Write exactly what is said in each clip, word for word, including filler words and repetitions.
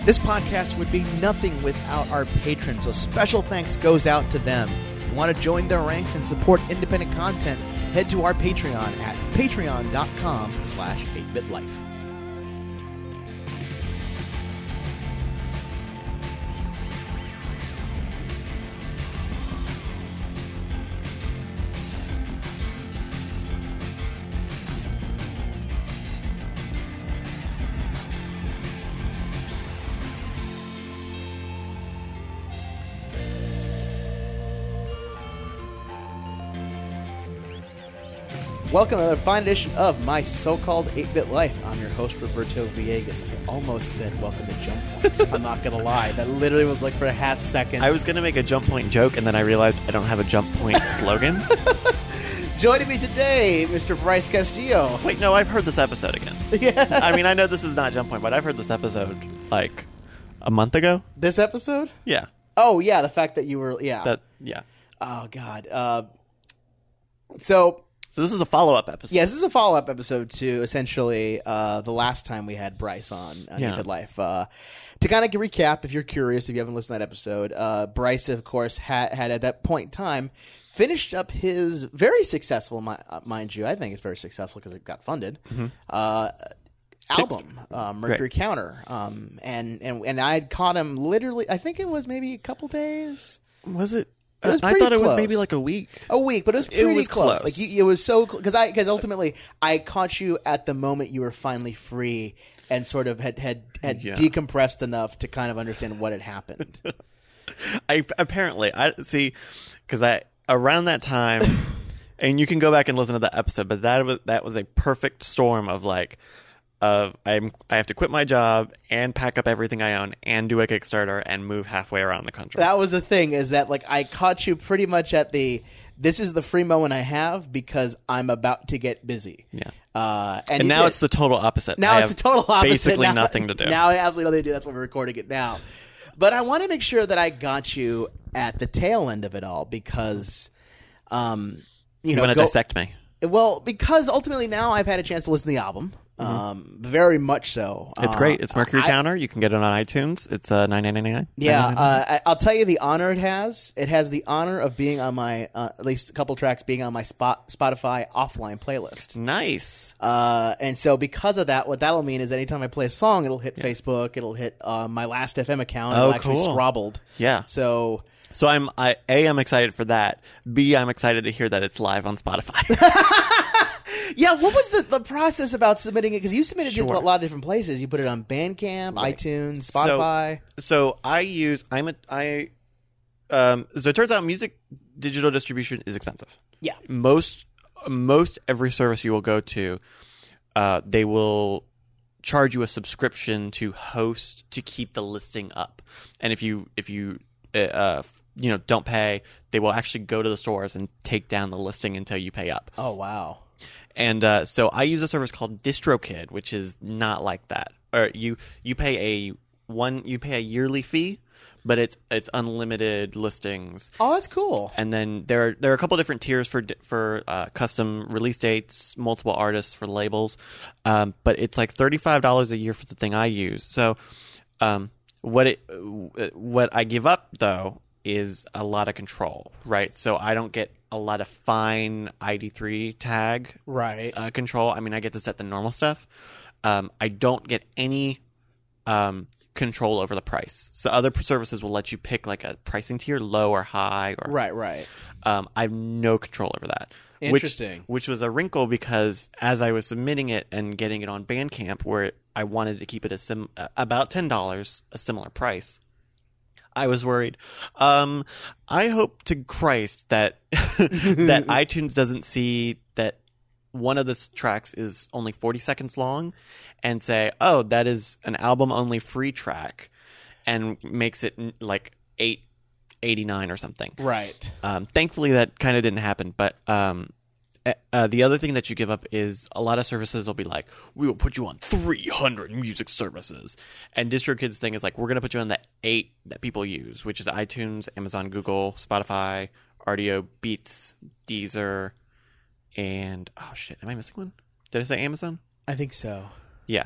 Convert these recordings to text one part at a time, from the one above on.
This podcast would be nothing without our patrons, so special thanks goes out to them. If you want to join their ranks and support independent content, head to our Patreon at patreon.com slash 8bitlife. Welcome to another fine edition of My So-Called eight-Bit Life. I'm your host, Roberto Villegas. I almost said welcome to Jump Point. I'm not going to lie. That literally was like for a half second. I was going to make a Jump Point joke, and then I realized I don't have a Jump Point slogan. Joining me today, Mister Bryce Castillo. Wait, no, I've heard this episode again. Yeah. I mean, I know this is not Jump Point, but I've heard this episode, like, a month ago. This episode? Yeah. Oh, yeah, the fact that you were, yeah. That, yeah. Oh, God. Uh, so... So this is a follow-up episode. Yes, this is a follow-up episode to essentially uh, the last time we had Bryce on on Yeah. eight-Bit Life. Uh, to kind of recap, if you're curious, if you haven't listened to that episode, uh, Bryce, of course, had, had at that point in time finished up his very successful, mi- uh, mind you, I think it's very successful because it got funded, Mm-hmm. uh, album, uh, Mercury Right. Counter. Um, and, and, and I had caught him literally, I think it was maybe a couple days. Was it? It was I pretty thought it was close. maybe like a week. A week, but it was It pretty was close. close. Like you, it was so because I because ultimately I caught you at the moment you were finally free and sort of had had, had Yeah. decompressed enough to kind of understand what had happened. I apparently I see because I around that time, and you can go back and listen to the episode, but that was that was a perfect storm of like. Of I'm I have to quit my job and pack up everything I own and do a Kickstarter and move halfway around the country. That was the thing is that like I caught you pretty much at the this is the free moment I have because I'm about to get busy. Yeah. Uh, and and you now did. it's the total opposite. Now I it's have the total opposite. Basically now, nothing to do. Now I absolutely nothing to do. That's why we're recording it now. But I want to make sure that I got you at the tail end of it all because, um, you, you know, want to go- dissect me? Well, because ultimately now I've had a chance to listen to the album. Um, very much so. It's Uh, great. It's Mercury I- Counter. You can get it on iTunes. It's uh, nine nine nine nine. Yeah, uh, I, I'll tell you the honor it has. It has the honor of being on my, uh, at least a couple tracks being on my spot, Spotify offline playlist. Nice. Uh, and so because of that, what that'll mean is anytime I play a song, it'll hit Facebook, it'll hit uh, my Last F M account. Oh, It'll actually cool. scrobbled. Yeah. So So I'm I a I'm excited for that. B I'm excited to hear that it's live on Spotify. yeah, what was the, the process about submitting it? Because you submitted it Sure. to a lot of different places. You put it on Bandcamp, Right. iTunes, Spotify. So I use I'm a I um so it turns out music digital distribution is expensive. yeah. Most most every service you will go to, uh, they will charge you a subscription to host to keep the listing up. And if you if you uh, uh you know don't pay, they will actually go to the stores and take down the listing until you pay up. Oh, wow. And uh, so I use a service called DistroKid, which is not like that. Or you you pay a one you pay a yearly fee, but it's it's unlimited listings. Oh, that's cool. And then there are, there are a couple different tiers for di- for uh, custom release dates, multiple artists for labels, um, but it's like thirty-five dollars a year for the thing I use. So um, what it what I give up though is a lot of control, right? So I don't get a lot of fine I D three tag Right. uh, control. I mean, I get to set the normal stuff. Um, I don't get any um, control over the price. So other services will let you pick like a pricing tier, low or high, or Right, right. Um, I have no control over that. Interesting. Which, which was a wrinkle because as I was submitting it and getting it on Bandcamp, where I wanted to keep it a sim- uh, about ten dollars, a similar price, I was worried. Um, I hope to Christ that that iTunes doesn't see that one of the s- tracks is only forty seconds long and say, oh, that is an album-only free track, and makes it n- like eight eighty-nine or something. Right. Um, thankfully, that kind of didn't happen. But um, uh, the other thing that you give up is a lot of services will be like, we will put you on three hundred music services. And DistroKid's thing is like, we're going to put you on the eight that people use, which is iTunes, Amazon, Google, Spotify, Rdio, Beats, Deezer, and oh shit, am I missing one? Did I say Amazon? I think so. Yeah.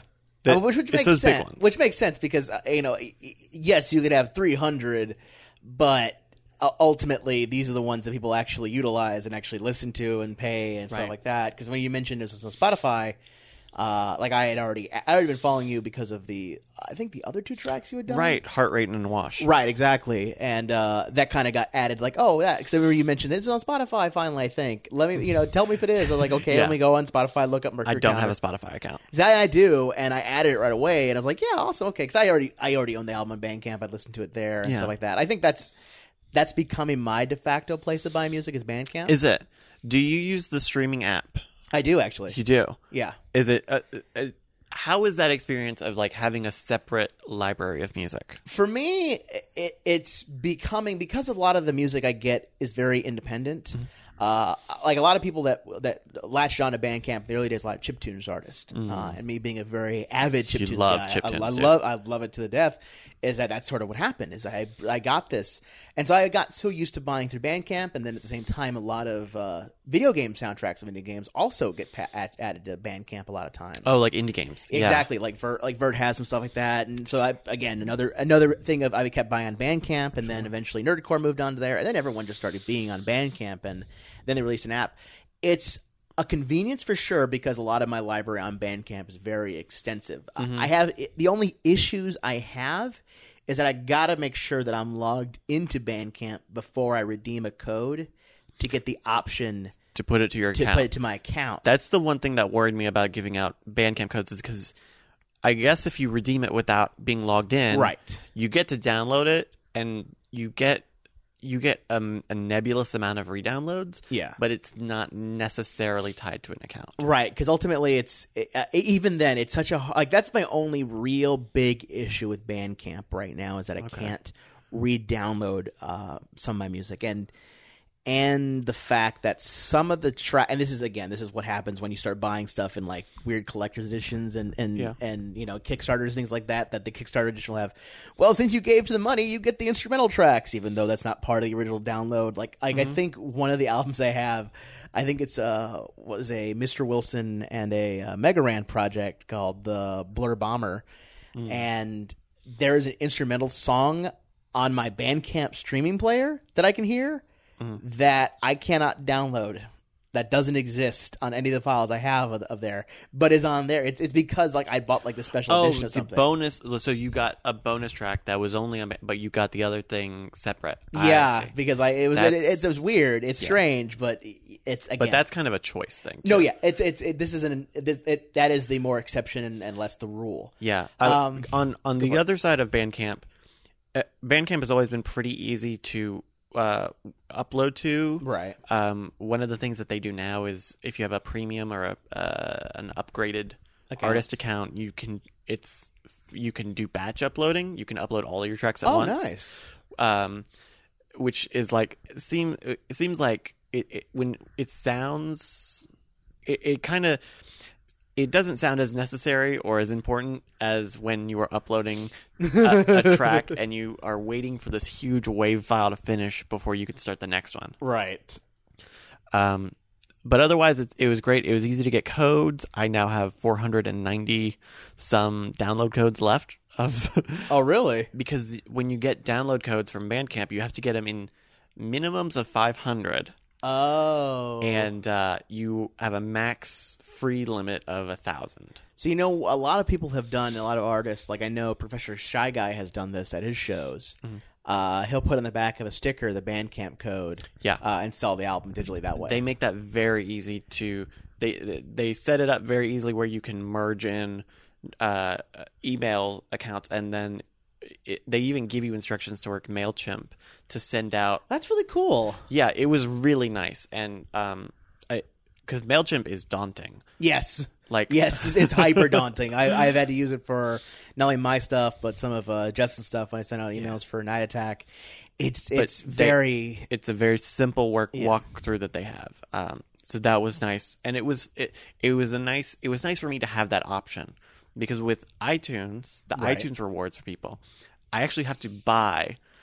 The- Uh, which which it's makes those big sense. ones. Which makes sense because uh, you know, y- y- yes, you could have three hundred, but uh, ultimately these are the ones that people actually utilize and actually listen to and pay and stuff Right. like that. Because when you mentioned this on Spotify, uh, like I had already, I already been following you because of the, I think the other two tracks you had done. Right, heart rate and wash. Right, exactly, and uh, that kind of got added. Like, oh, yeah, because I remember you mentioned this is on Spotify. Finally, I think. Let me, you know, tell me if it is. I was like, okay, Yeah. let me go on Spotify, look up Mercury. I don't Counter. have a Spotify account. That I do, and I added it right away, and I was like, yeah, awesome, okay, because I already, I already own the album on Bandcamp. I'd listen to it there and Yeah. stuff like that. I think that's that's becoming my de facto place to buy music is Bandcamp. Is it? Do you use the streaming app? I do actually. You do. Yeah. Is it? Uh, uh, how is that experience of like having a separate library of music? For me, it, it's becoming because a lot of the music I get is very independent. Mm-hmm. Uh, like a lot of people that that latched on to Bandcamp in the early days, a lot of chiptunes artists, uh, and me being a very avid Mm. You chiptunes love guy, chiptunes, I, I dude. love I love it to the death. Is that that's sort of what happened? Is I I got this, and so I got so used to buying through Bandcamp, and then at the same time, a lot of uh, video game soundtracks of indie games also get pa- add, added to Bandcamp a lot of times. Oh, like indie games. Yeah. Exactly, like Vert, like Vert has some stuff like that, and so I again another another thing of I kept buying on Bandcamp, and then eventually Nerdcore moved on to there, and then everyone just started being on Bandcamp, and then they released an app. It's a convenience for sure because a lot of my library on Bandcamp is very extensive. Mm-hmm. I have the only issues I have is that I gotta make sure that I'm logged into Bandcamp before I redeem a code to get the option To put it to your to account. put it to my account. That's the one thing that worried me about giving out Bandcamp codes is because I guess if you redeem it without being logged in, Right. you get to download it and you get you get um, a nebulous amount of redownloads. Yeah. but it's not necessarily tied to an account. Right, because ultimately, it's uh, even then, it's such a like that's my only real big issue with Bandcamp right now is that I can't re-download uh, some of my music, and and the fact that some of the track, and this is again, this is what happens when you start buying stuff in like weird collector's editions and and Yeah. and you know Kickstarters, things like that. That the Kickstarter edition will have. Well, since you gave to the money, you get the instrumental tracks, even though that's not part of the original download. Like, like I think one of the albums I have, I think it's uh was a Mister Wilson and a uh, Mega Ran project called the Blur Bomber, and there is an instrumental song on my Bandcamp streaming player that I can hear that I cannot download. That doesn't exist on any of the files I have of, of there, but is on there. It's it's because like I bought like the special Oh, edition the of something. bonus. So you got a bonus track that was only on, but you got the other thing separate. I yeah, see. because I it was it, That's- it, was weird. It's strange, but it's again. But that's kind of a choice thing. no, too. yeah. It's it's it, this is an this, it, that is the more exception and, and less the rule. Yeah. Uh, Um, on on the other side of Bandcamp, uh, Bandcamp has always been pretty easy to uh, upload to. Right. Um, one of the things that they do now is if you have a premium or a uh, an upgraded Account. artist account, you can it's you can do batch uploading. You can upload all of your tracks at Oh, once. nice. Um, which is like seem it seems like it, it when it sounds it, it kind of it doesn't sound as necessary or as important as when you are uploading a, a track and you are waiting for this huge wave file to finish before you can start the next one. Right. Um, but otherwise, it, it was great. It was easy to get codes. I now have four hundred ninety some download codes left of Oh, really? because when you get download codes from Bandcamp, you have to get them in minimums of five hundred. Oh. And uh, you have a max free limit of a thousand. So, you know, a lot of people have done, a lot of artists, like I know Professor Shy Guy has done this at his shows. Mm-hmm. Uh, he'll put on the back of a sticker the Bandcamp code Yeah. uh, and sell the album digitally that way. They make that very easy to. They they set it up very easily where you can merge in uh, email accounts, and then it, they even give you instructions to work MailChimp to send out. That's really cool. Yeah, it was really nice, and um, I because MailChimp is daunting. Yes. Like Yes, it's, it's hyper daunting. I, I've had to use it for not only my stuff, but some of uh, Justin's stuff when I send out emails for Night Attack. It's it's they- very it's a very simple work walkthrough that they have. Um, so that was nice, and it was it, it was a nice it was nice for me to have that option because with iTunes, the Right. iTunes rewards for people, I actually have to buy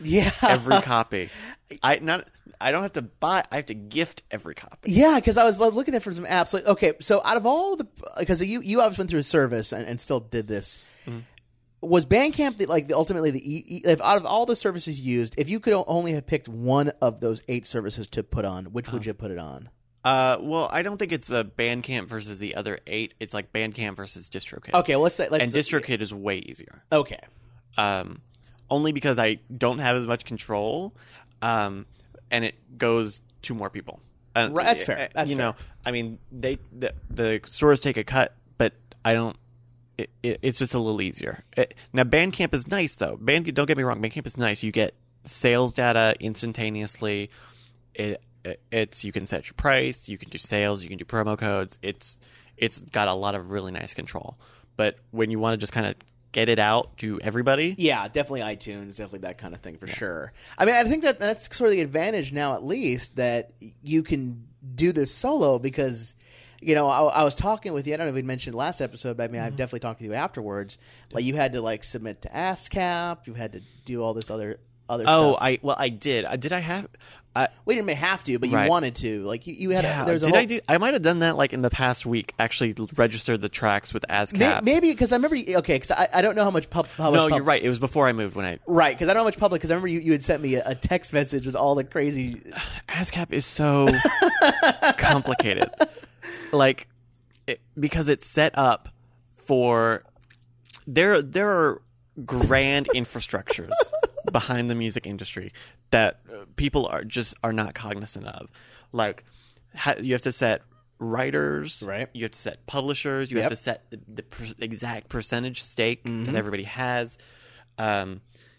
Yeah. every copy. I not I don't have to buy. I have to gift every copy. Yeah, because I was looking at for some apps. Like, okay, so out of all the, because you you obviously went through a service and, and still did this. Mm-hmm. Was Bandcamp the, like the, ultimately the e, if out of all the services used, if you could only have picked one of those eight services to put on, which would uh, you put it on? Uh, well, I don't think it's a Bandcamp versus the other eight. It's like Bandcamp versus DistroKid. Okay, well, let's say let's and DistroKid is way easier. Okay, um, only because I don't have as much control, um, and it goes to more people. Uh, right, that's fair. That's you fair. know, I mean, they the, the stores take a cut, but I don't. It, it, it's just a little easier. It, now, Bandcamp is nice though. Band, don't get me wrong. Bandcamp is nice. You get sales data instantaneously. It It's you can set your price, you can do sales, you can do promo codes. It's it's got a lot of really nice control. But when you want to just kind of get it out to everybody, yeah, definitely iTunes, definitely that kind of thing for yeah. sure. I mean, I think that that's sort of the advantage now, at least, that you can do this solo because. You know, I, I was talking with you. I don't know if we mentioned last episode, but I mean, mm-hmm. I've definitely talked to you afterwards. Like, you had to like submit to ASCAP. You had to do all this other other oh, stuff. Oh, I well, I did. I did. I have. I, we didn't have to, but you right. wanted to. Like, you, you had. Yeah. A, there's a did whole... I do? I might have done that like in the past week. Actually, registered the tracks with ASCAP. Maybe because I remember. Okay, because I, I don't know how much pub. How no, much pub... you're right. It was before I moved when I. Right, because I don't know how much public. Because I remember you, you had sent me a, a text message with all the crazy. ASCAP is so complicated. Like. It, because it's set up for there there are grand infrastructures behind the music industry that people are just are not cognizant of. Like ha, you have to set writers, right? You have to set publishers. You yep. have to set the, the per, exact percentage stake mm-hmm. that everybody has. Um,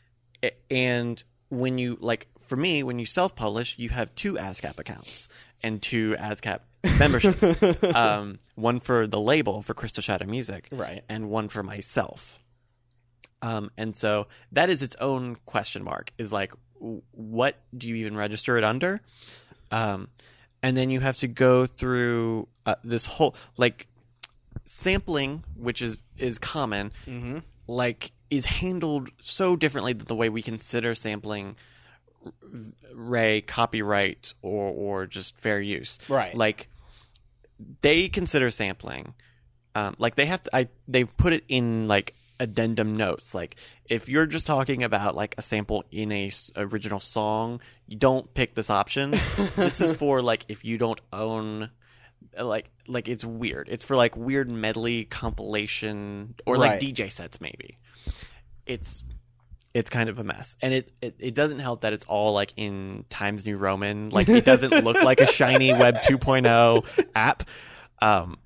and when you like for me, when you self-publish, you have two ASCAP accounts and two ASCAP memberships. um, one for the label for Crystal Shadow Music, right, and one for myself. Um, and so that is its own question mark. Is like, what do you even register it under? Um, and then you have to go through uh, this whole like sampling, which is is common. Mm-hmm. Like is handled so differently than the way we consider sampling. Ray copyright or or just fair use, right? Like they consider sampling, um, like they have to. I they've put it in like addendum notes. Like if you're just talking about like a sample in a s- original song, you don't pick this option. This is for like if you don't own. Like, like it's weird. It's for like weird medley compilation or like right. D J sets maybe. It's. It's kind of a mess. And it, it, it doesn't help that it's all like in Times New Roman. Like it doesn't look like a shiny Web two point oh app. Um,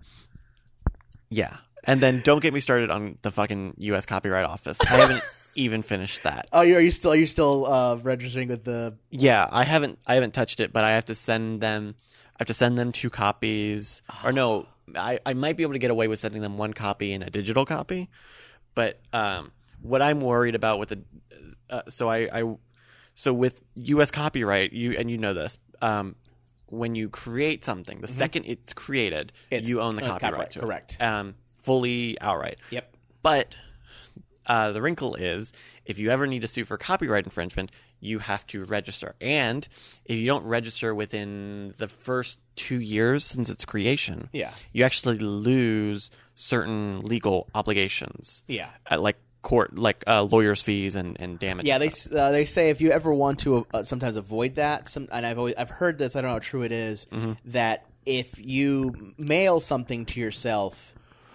yeah. And then don't get me started on the fucking U S Copyright Office. I haven't even finished that. Oh, are you still are you still uh, registering with the Yeah, I haven't I haven't touched it, but I have to send them I have to send them two copies. Oh. Or no, I, I might be able to get away with sending them one copy and a digital copy. But um what I'm worried about with the, uh, so I, I, so with U S copyright, you and you know this, um, when you create something, the mm-hmm. second it's created, it's, you own the uh, copyright, copyright to correct. it, um, fully outright. Yep. But uh, the wrinkle is, if you ever need to sue for copyright infringement, you have to register, and if you don't register within the first two years since its creation, yeah, you actually lose certain legal obligations. Yeah, uh, like. Court like uh, lawyers' fees and, and damage. Yeah, and they uh, they say if you ever want to uh, sometimes avoid that, some and I've always I've heard this. I don't know how true it is. Mm-hmm. That if you mail something to yourself,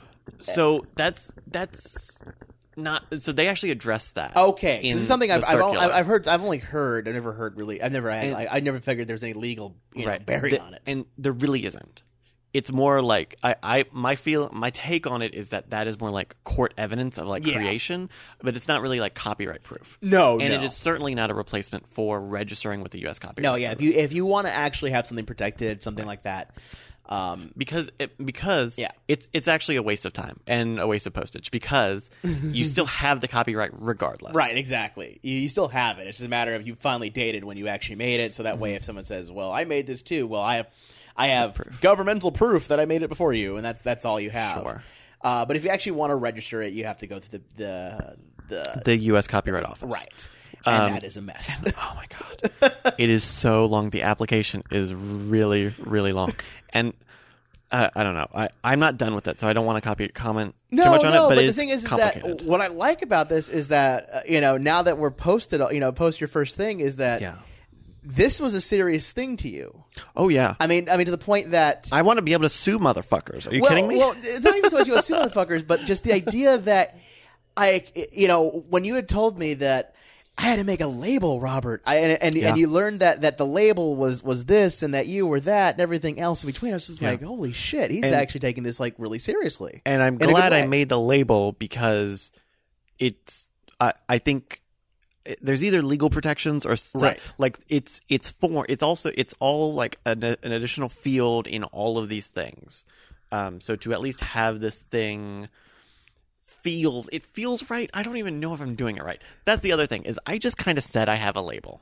so that's that's not. So they actually address that. Okay, this is something I've I've, all, I've heard. I've only heard. I've never heard really. I've never had. And, I, I never figured there's any legal you know, right. bearing the, on it, and there really isn't. It's more like I, I my feel my take on it is that that is more like court evidence of like yeah. creation, but it's not really like copyright proof. No, and no. it is certainly not a replacement for registering with the U S Copyright. No, yeah. Service. If you if you want to actually have something protected, something right. like that, um, because it, because yeah. it's it's actually a waste of time and a waste of postage because you still have the copyright regardless. Right, exactly. You, you still have it. It's just a matter of you finally dated when you actually made it, so that mm-hmm. way if someone says, "Well, I made this too," well, I have. I have proof. governmental proof that I made it before you, and that's that's all you have. Sure. Uh, but if you actually want to register it, you have to go to the the the, the U S Copyright Office. Right. and Um, that is a mess. Oh my god, it is so long. The application is really, really long, and uh, I don't know. I I'm not done with it, so I don't want to copy comment No, too much on no, it. But, but the it's thing is, is complicated. that what I like about this is that uh, you know now that we're posted, you know, post your first thing is that yeah. this was a serious thing to you. Oh yeah. I mean, I mean to the point that I want to be able to sue motherfuckers. Are you well, kidding me? well, it's not even so much you assume motherfuckers, but just the idea that I, you know, when you had told me that I had to make a label, Robert, I, and and, Yeah. and you learned that, that the label was, was this and that you were that and everything else in between, I was just Yeah. like, holy shit, he's And- actually taking this like really seriously. And I'm in a glad good I way. made the label because it's. I I think there's either legal protections or stu- Right. like it's it's for it's also it's all like an, an additional field in all of these things. Um, so to at least have this thing feels it feels right. I don't even know if I'm doing it right. That's the other thing is I just kind of said I have a label.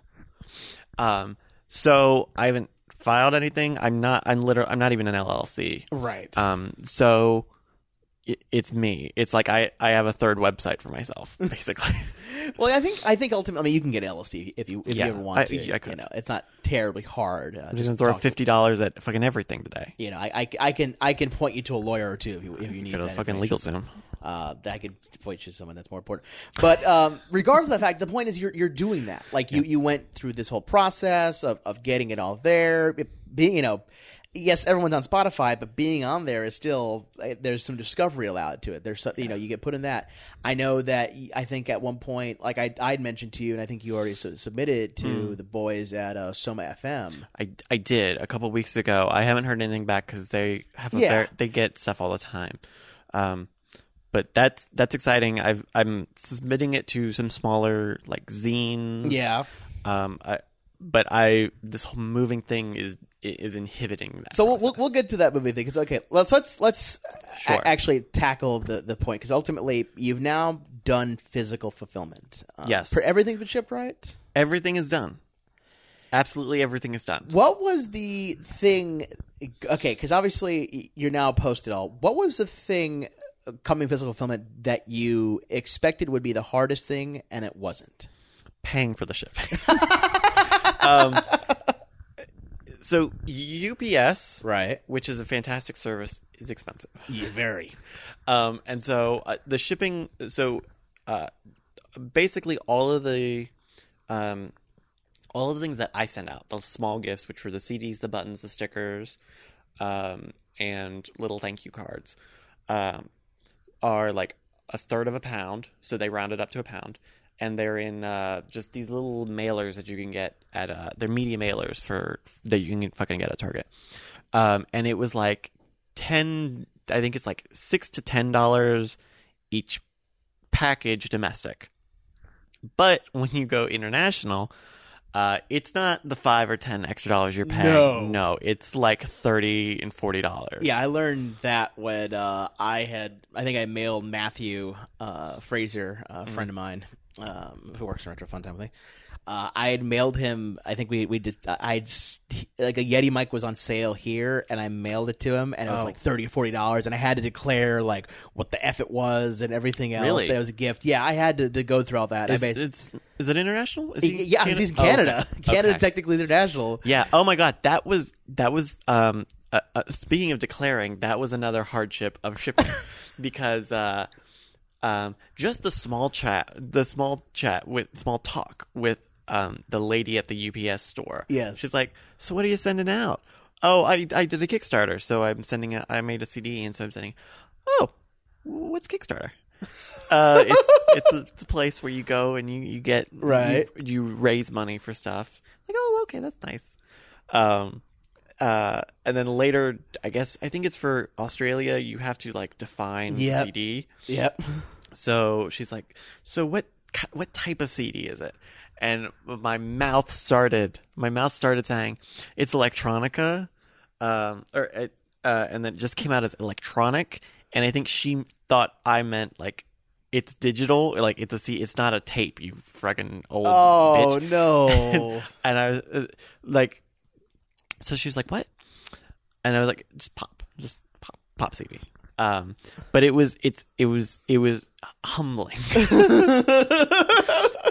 Um, so I haven't filed anything. I'm not. I'm literally. I'm not even an L L C. Right. Um, so it, it's me. It's like I, I have a third website for myself, basically. Well, I think I think ultimately, I mean, you can get L L C if you if Yeah, you ever want I- to. yeah, I could. You know, it's not terribly hard. Uh, I'm just just gonna throw talk- fifty dollars at fucking everything today. You know, I, I, I can I can point you to a lawyer or two if you if you need Go to that fucking information. LegalZoom. Uh, that I could point you to someone that's more important. But um, regardless of the fact, the point is you're you're doing that. Like you, you went through this whole process of, of getting it all there. It, being you know, yes, everyone's on Spotify, but being on there is still uh, there's some discovery allowed to it. There's some, you know you get put in that. I know that y- I think at one point, like I I'd mentioned to you, and I think you already su- submitted it to the boys at uh, Soma F M. I, I did a couple weeks ago. I haven't heard anything back because they have a Yeah. ver- they get stuff all the time. Um, but that's that's exciting. I've I'm submitting it to some smaller like zines. Yeah. Um. I, but I this whole moving thing is is inhibiting that. So we'll, we'll process. we'll get to that movie thing because okay, let's let's let's Sure. a- actually tackle the the point because ultimately you've now done physical fulfillment. Um, Yes. for everything's been shipped, right? Everything is done. Absolutely everything is done. What was the thing? Okay, because obviously you're now posted all. What was the thing uh, coming physical fulfillment that you expected would be the hardest thing and it wasn't? Paying for the shipping. um, so U P S, Right. which is a fantastic service, is expensive. Yeah, very. Um, and so uh, the shipping, so uh, basically all of the, um, all of the things that I send out, those small gifts, which were the C Ds, the buttons, the stickers, um, and little thank you cards, um, are like a third of a pound. So they round it up to a pound. And they're in uh, just these little mailers that you can get at uh, they're media mailers for that you can fucking get at Target. Um, and it was like ten. I think it's like six to ten dollars each package domestic. But when you go international, uh, it's not the five or ten extra dollars you're paying. No. no, it's like thirty and forty dollars. Yeah, I learned that when uh, I had, I think I mailed Matthew uh, Fraser, a friend of mine um, who works in Retro Fun Time with me. Uh, I had mailed him. I think we we did. I'd like a Yeti mic was on sale here, and I mailed it to him, and it was Oh. like thirty or forty dollars, and I had to declare like what the f it was and everything else. Really? That it was a gift. Yeah, I had to, to go through all that. Is, I basically, it's is it international? Is he yeah, Cana- he's in Oh, okay. Canada. Canada Okay. technically is international. Yeah. Oh my God. That was that was. Um. Uh, uh, speaking of declaring, that was another hardship of shipping, because uh, um, just the small chat, the small chat with small talk with um the lady at the U P S store. Yes. She's like, "So what are you sending out?" "Oh, I I did a Kickstarter, so I'm sending a, I made a C D, and so I'm sending." "Oh, what's Kickstarter?" uh, it's it's a, it's a place where you go and you, you get Right. you, you raise money for stuff. Like, oh, okay, that's nice. Um, uh, and then later, I guess I think it's for Australia. You have to like define Yep. C D. Yep. So she's like, "So what ki- what type of C D is it?" And my mouth started my mouth started saying, "It's electronica," um, or it, uh, and then it just came out as electronic. And I think she thought I meant like it's digital, like it's a C. It's not a tape. You fucking old Oh bitch. no. And I was uh, like, so she was like, "What?" And I was like, "Just pop, just pop, pop C D." Um, but it was, it's, it was, it was humbling.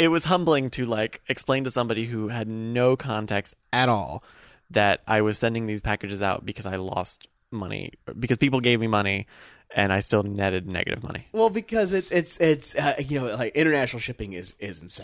it was humbling to like explain to somebody who had no context at all that I was sending these packages out because I lost money, because people gave me money and I still netted negative money. Well, because it's it's it's uh, you know, like international shipping is is insane.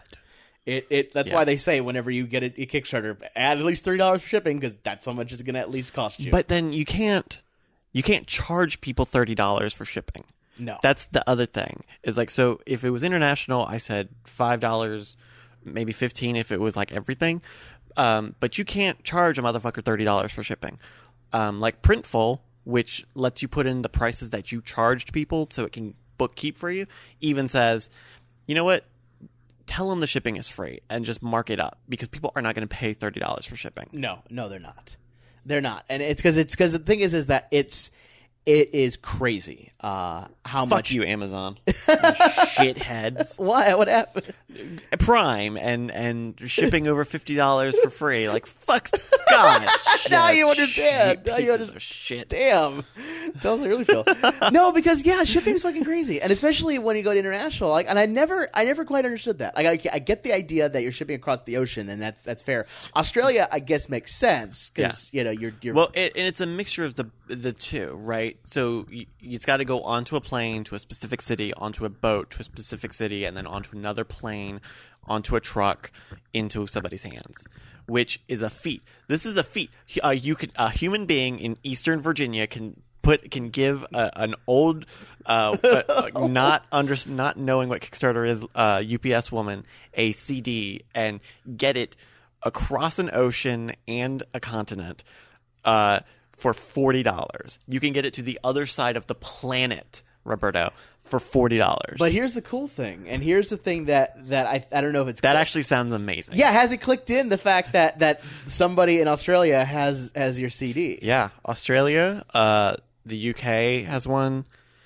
It it that's Yeah. why they say whenever you get a, a Kickstarter, add at least three dollars for shipping, because that's how much it's going to at least cost you. But then you can't you can't charge people thirty dollars for shipping. no, That's the other thing. Is like, so if it was international, I said five dollars, maybe fifteen if it was like everything. Um, but you can't charge a motherfucker thirty dollars for shipping. Um, like Printful, which lets you put in the prices that you charged people so it can bookkeep for you, even says, you know what? Tell them the shipping is free and just mark it up, because people are not going to pay thirty dollars for shipping. no, no, they're not. They're not, and it's because it's because the thing is is that it's it is crazy uh, how Fuck much you, Amazon. You shitheads. Why? What happened? Prime and and shipping over fifty dollars for free. Like, fuck God. Now shit, you understand. shit, Now you pieces understand. of shit. Damn. Tells me I really feel. No, because yeah, shipping's fucking crazy, and especially when you go to international. Like, and I never, I never quite understood that. Like, I, I get the idea that you're shipping across the ocean, and that's that's fair. Australia, I guess, makes sense because you know you're you're. Well, it, and it's a mixture of the the two, right? So you, it's got to go onto a plane to a specific city, onto a boat to a specific city, and then onto another plane, onto a truck, into somebody's hands, which is a feat. This is a feat. Uh, you could a human being in Eastern Virginia can put can give a, an old, uh, uh, not under not knowing what Kickstarter is, uh, U P S woman a C D and get it across an ocean and a continent, uh, for forty dollars. You can get it to the other side of the planet, Roberto, for forty dollars. But here's the cool thing, and here's the thing that that I I don't know if it's that clicked. actually sounds amazing. Yeah, has it clicked in the fact that that somebody in Australia has has your C D? Yeah, Australia, uh, the U K has one,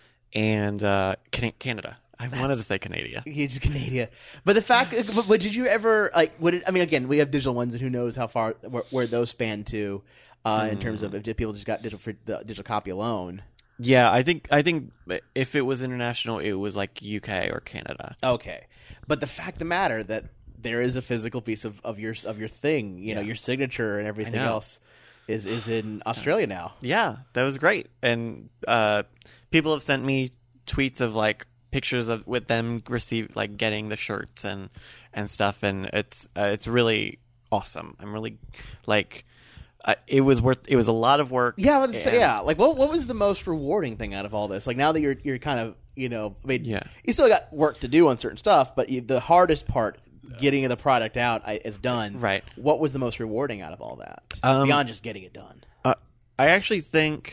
and uh, Can- Canada. I wanted to say Canada. He's Canadian, but the fact. But, but did you ever like? Would it? I mean, again, we have digital ones, and who knows how far where, where those span to, uh, in terms of if people just got digital for the digital copy alone. Yeah, I think I think if it was international, it was like U K or Canada. Okay, but the fact of the matter that there is a physical piece of, of your of your thing, you know, Yeah. your signature and everything I know. else, is is in Australia now. Yeah, that was great. And uh, people have sent me tweets of like pictures of with them receive like getting the shirts and and stuff, and it's uh, it's really awesome. I'm really like uh, it was worth. It was a lot of work. Yeah, I was to say, and- yeah. Like, what what was the most rewarding thing out of all this? Like, now that you're you're kind of, you know, I mean, Yeah. you still got work to do on certain stuff, but you, the hardest part, getting the product out, I, is done. Right. What was the most rewarding out of all that Um, beyond just getting it done? Uh, I actually think.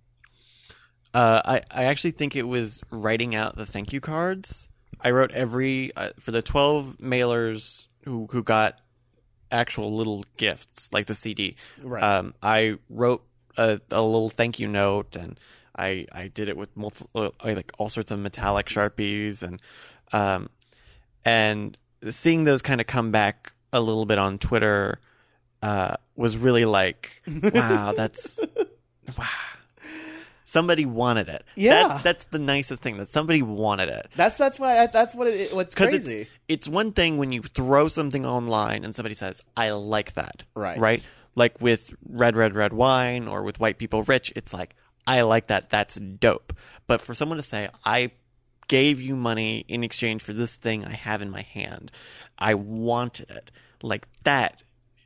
Uh, I I actually think it was writing out the thank you cards. I wrote every uh, for the twelve mailers who who got actual little gifts like the C D. Right. Um, I wrote a, a little thank you note, and I I did it with multiple uh, like all sorts of metallic Sharpies, and um and seeing those kind of come back a little bit on Twitter uh, was really like, wow, that's wow. Somebody wanted it. Yeah. that's, that's the nicest thing, that somebody wanted it. That's that's why I, that's what it what's Because crazy. it's it's one thing when you throw something online and somebody says, "I like that," Right. Right? Like with Red Red Red Wine or with White People Rich, it's like, "I like that. That's dope." But for someone to say, "I gave you money in exchange for this thing I have in my hand. I wanted it," like that.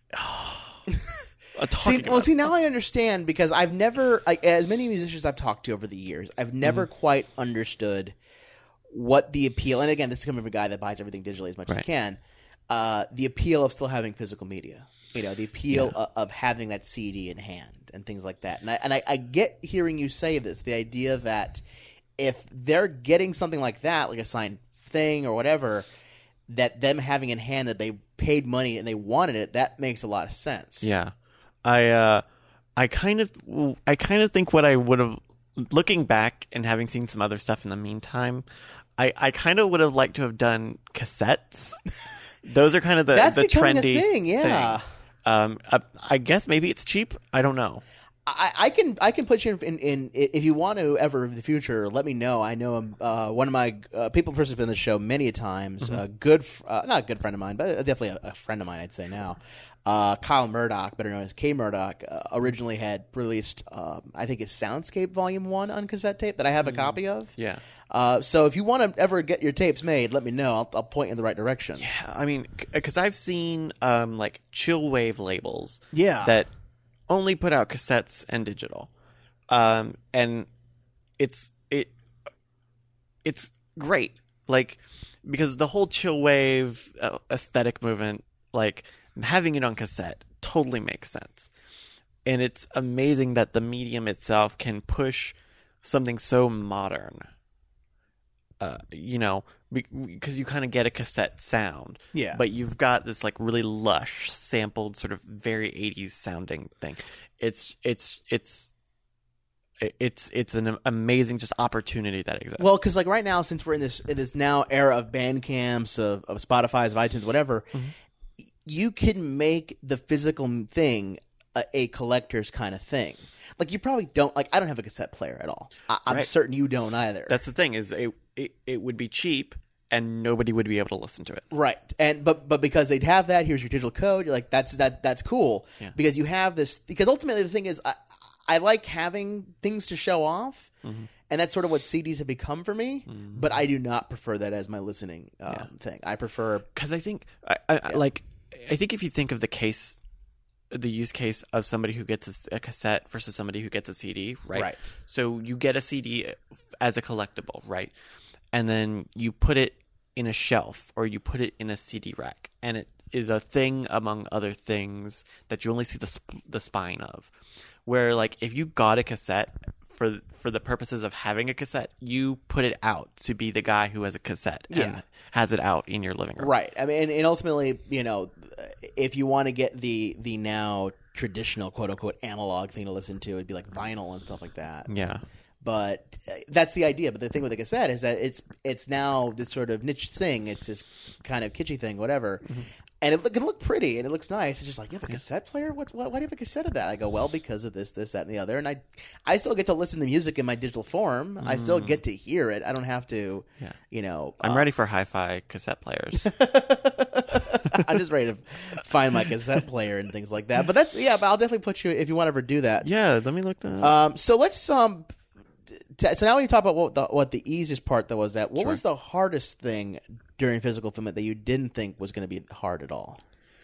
Oh, See, well, see, now I understand, because I've never, like, as many musicians I've talked to over the years, I've never Mm-hmm. quite understood what the appeal. And again, this is coming from a guy that buys everything digitally as much as he Right. can. Uh, the appeal of still having physical media. You know, the appeal of, of having that C D in hand and things like that. And I and I, I get hearing you say this, the idea that if they're getting something like that, like a signed thing or whatever, that them having in hand that they paid money and they wanted it, that makes a lot of sense. Yeah, I uh, I kind of I kind of think what I would have, looking back and having seen some other stuff in the meantime, I, I kind of would have liked to have done cassettes. Those are kind of the That's the becoming a trendy thing, yeah. thing. Um, I, I guess maybe it's cheap. I don't know. I, I can I can put you in, in, in if you want to ever in the future. Let me know. I know um, uh, one of my uh, people who's been on the show many times. Mm-hmm. A good, uh, not a good friend of mine, but definitely a, a friend of mine. I'd say now. Uh, Kyle Murdoch, better known as K Murdoch, uh, originally had released um, I think it's Soundscape Volume One on cassette tape that I have a copy of. Yeah. Uh, so if you want to ever get your tapes made, let me know. I'll, I'll point you in the right direction. Yeah, I mean, because I've seen um, like chill wave labels. Yeah. That only put out cassettes and digital, um, and it's it it's great, like because the whole chill wave uh, aesthetic movement, like having it on cassette, totally makes sense, and it's amazing that the medium itself can push something so modern. Uh, you know, because you kind of get a cassette sound, Yeah. But you've got this like really lush, sampled, sort of very eighties sounding thing. It's it's it's it's it's an amazing just opportunity that exists. Well, because like right now, since we're in this in this now era of Bandcamps, of, of Spotify's, of iTunes, whatever, mm-hmm. you can make the physical thing a, a collector's kind of thing. Like you probably don't like. I don't have a cassette player at all. I, I'm right. certain you don't either. That's the thing is it, it it would be cheap and nobody would be able to listen to it. Right. And but but because they'd have that, here's your digital code. You're like that's that that's cool yeah. because you have this. Because ultimately the thing is, I I like having things to show off, mm-hmm. and that's sort of what C Ds have become for me. Mm-hmm. But I do not prefer that as my listening um, yeah. thing. I prefer because I think I, I yeah. like I think if you think of the case. The use case of somebody who gets a, a cassette versus somebody who gets a C D, right? Right. So you get a C D as a collectible, right? And then you put it in a shelf or you put it in a C D rack, and it is a thing among other things that you only see the sp- the spine of. Where like if you got a cassette for for the purposes of having a cassette, you put it out to be the guy who has a cassette yeah. and has it out in your living room, right? I mean, and, and ultimately, you know, if you want to get the the now traditional quote unquote analog thing to listen to, it'd be like vinyl and stuff like that. Yeah. But that's the idea. But the thing with the cassette is that it's it's now this sort of niche thing. It's this kind of kitschy thing, whatever. Mm-hmm. And it can look pretty and it looks nice. It's just like, you have a cassette player? What's why, why do you have a cassette of that? I go, well, because of this, this, that, and the other. And I, I still get to listen to music in my digital form. Mm. I still get to hear it. I don't have to, yeah. you know. I'm uh, ready for hi-fi cassette players. I'm just ready to find my cassette player and things like that. But that's yeah. But I'll definitely put you if you want to ever do that. Yeah, let me look that up. Um, so let's um. T- so now we talk about what the what the easiest part that was. That what sure. was the hardest thing during physical fulfillment that you didn't think was going to be hard at all?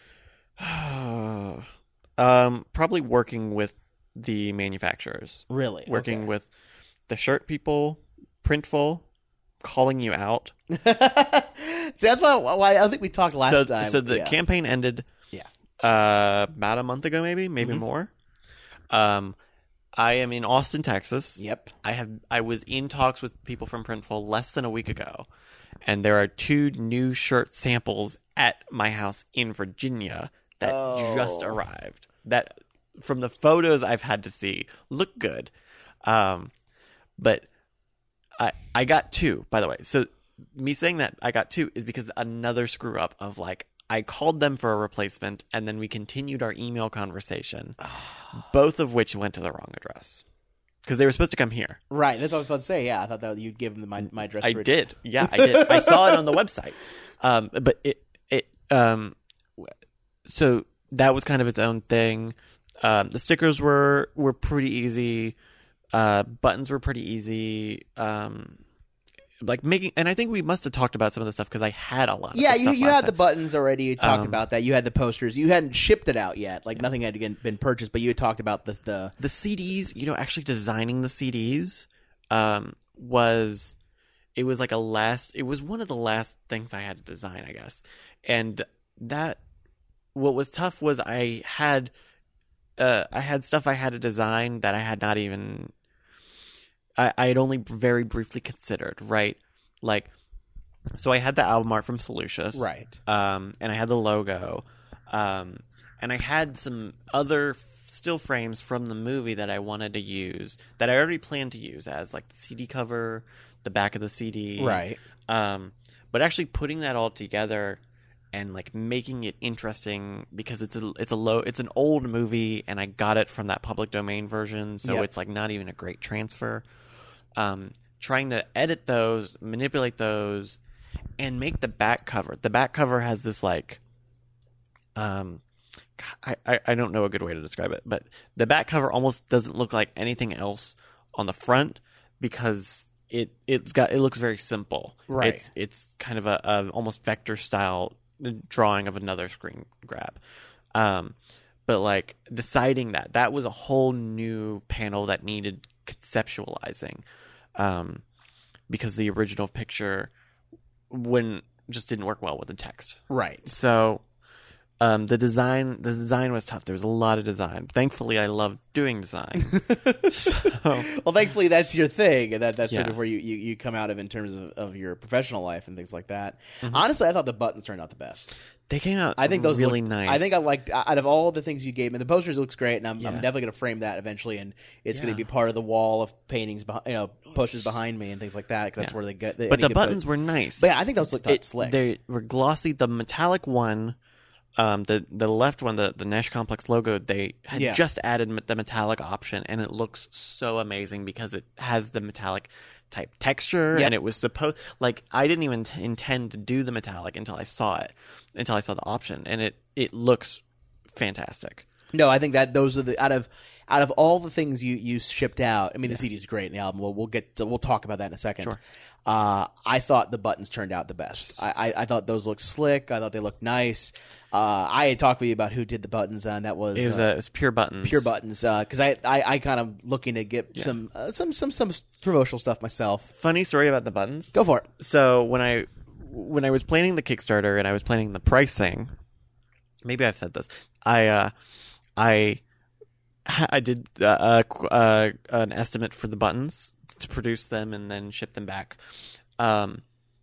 um, probably working with the manufacturers. Really, working okay. with the shirt people, Printful, calling you out. See, that's why, why I think we talked last so, time. So the yeah. campaign ended. Yeah. Uh, about a month ago, maybe, maybe mm-hmm. more. Um, I am in Austin, Texas. Yep. I have. I was in talks with people from Printful less than a week ago, and there are two new shirt samples at my house in Virginia that oh. just arrived. That from the photos I've had to see look good, um, but I I got two, by the way. So me saying that I got two is because another screw up of like I called them for a replacement and then we continued our email conversation, both of which went to the wrong address because they were supposed to come here. Right, that's what I was about to say. Yeah, I thought that you'd give them my my address. I did. Yeah, I did. I saw it on the website, um, but it it um, so that was kind of its own thing. Um, the stickers were were pretty easy. Uh, buttons were pretty easy. Um, like making, and I think we must have talked about some of the stuff because I had a lot. Of yeah, the you stuff you last had time. the buttons already. You talked Um, about that. You had the posters. You hadn't shipped it out yet. Like nothing had again been purchased, but you had talked about the the the C Ds. You know, actually designing the C Ds um, was it was like a last. It was one of the last things I had to design, I guess. And that what was tough was I had uh, I had stuff I had to design that I had not even. I, I had only very briefly considered, right? Like, so I had the album art from Solucious. right. Um, and I had the logo. Um, and I had some other f- still frames from the movie that I wanted to use that I already planned to use as like the C D cover, the back of the C D. Right. Um, but actually putting that all together and like making it interesting because it's a it's a low it's an old movie and I got it from that public domain version, so Yep. it's like not even a great transfer. Um, trying to edit those, manipulate those, and make the back cover. The back cover has this like, um, I, I I don't know a good way to describe it, but the back cover almost doesn't look like anything else on the front because it it's got it looks very simple. Right. It's it's kind of a, a almost vector style drawing of another screen grab. Um, but like deciding that that was a whole new panel that needed conceptualizing, um, because the original picture when just didn't work well with the text. Right. So um, the design the design was tough. There was a lot of design. Thankfully, I loved doing design. so, Well, thankfully, that's your thing, and that, that's sort Yeah. of where you, you, you come out of in terms of, of your professional life and things like that. Mm-hmm. Honestly, I thought the buttons turned out the best. they came out I think those really looked- nice. I think I liked out of all the things you gave me. The posters looks great, and I'm, Yeah. I'm definitely going to frame that eventually, and it's going Yeah. to be part of the wall of paintings, behind, you know, posters behind me and things like that. 'Cause that's Yeah. where they get. They, but any the good buttons post- were nice. But yeah, I think those looked It- slick. They were glossy. The metallic one, um, the the left one, the the Nash Complex logo, they had Yeah. just added m- the metallic option, and it looks so amazing because it has the metallic type texture, Yep. and it was supposed like I didn't even t- intend to do the metallic until I saw it, until I saw the option, and it it looks fantastic. No, I think that those are the out of out of all the things you, you shipped out. I mean, the C D is great in the album. We'll we'll get to, we'll talk about that in a second. Sure. Uh, I thought the buttons turned out the best. I, I, I thought those looked slick. I thought they looked nice. Uh, I had talked with you about who did the buttons, and that was It was uh, uh, it was pure buttons. Pure Buttons. Because I, I I kind of looking to get some uh, some some some promotional stuff myself. Funny story about the buttons. Go for it. So when I when I was planning the Kickstarter and I was planning the pricing, maybe I've said this. I uh, I I did uh, uh, uh, an estimate for the buttons to produce them and then ship them back. Um,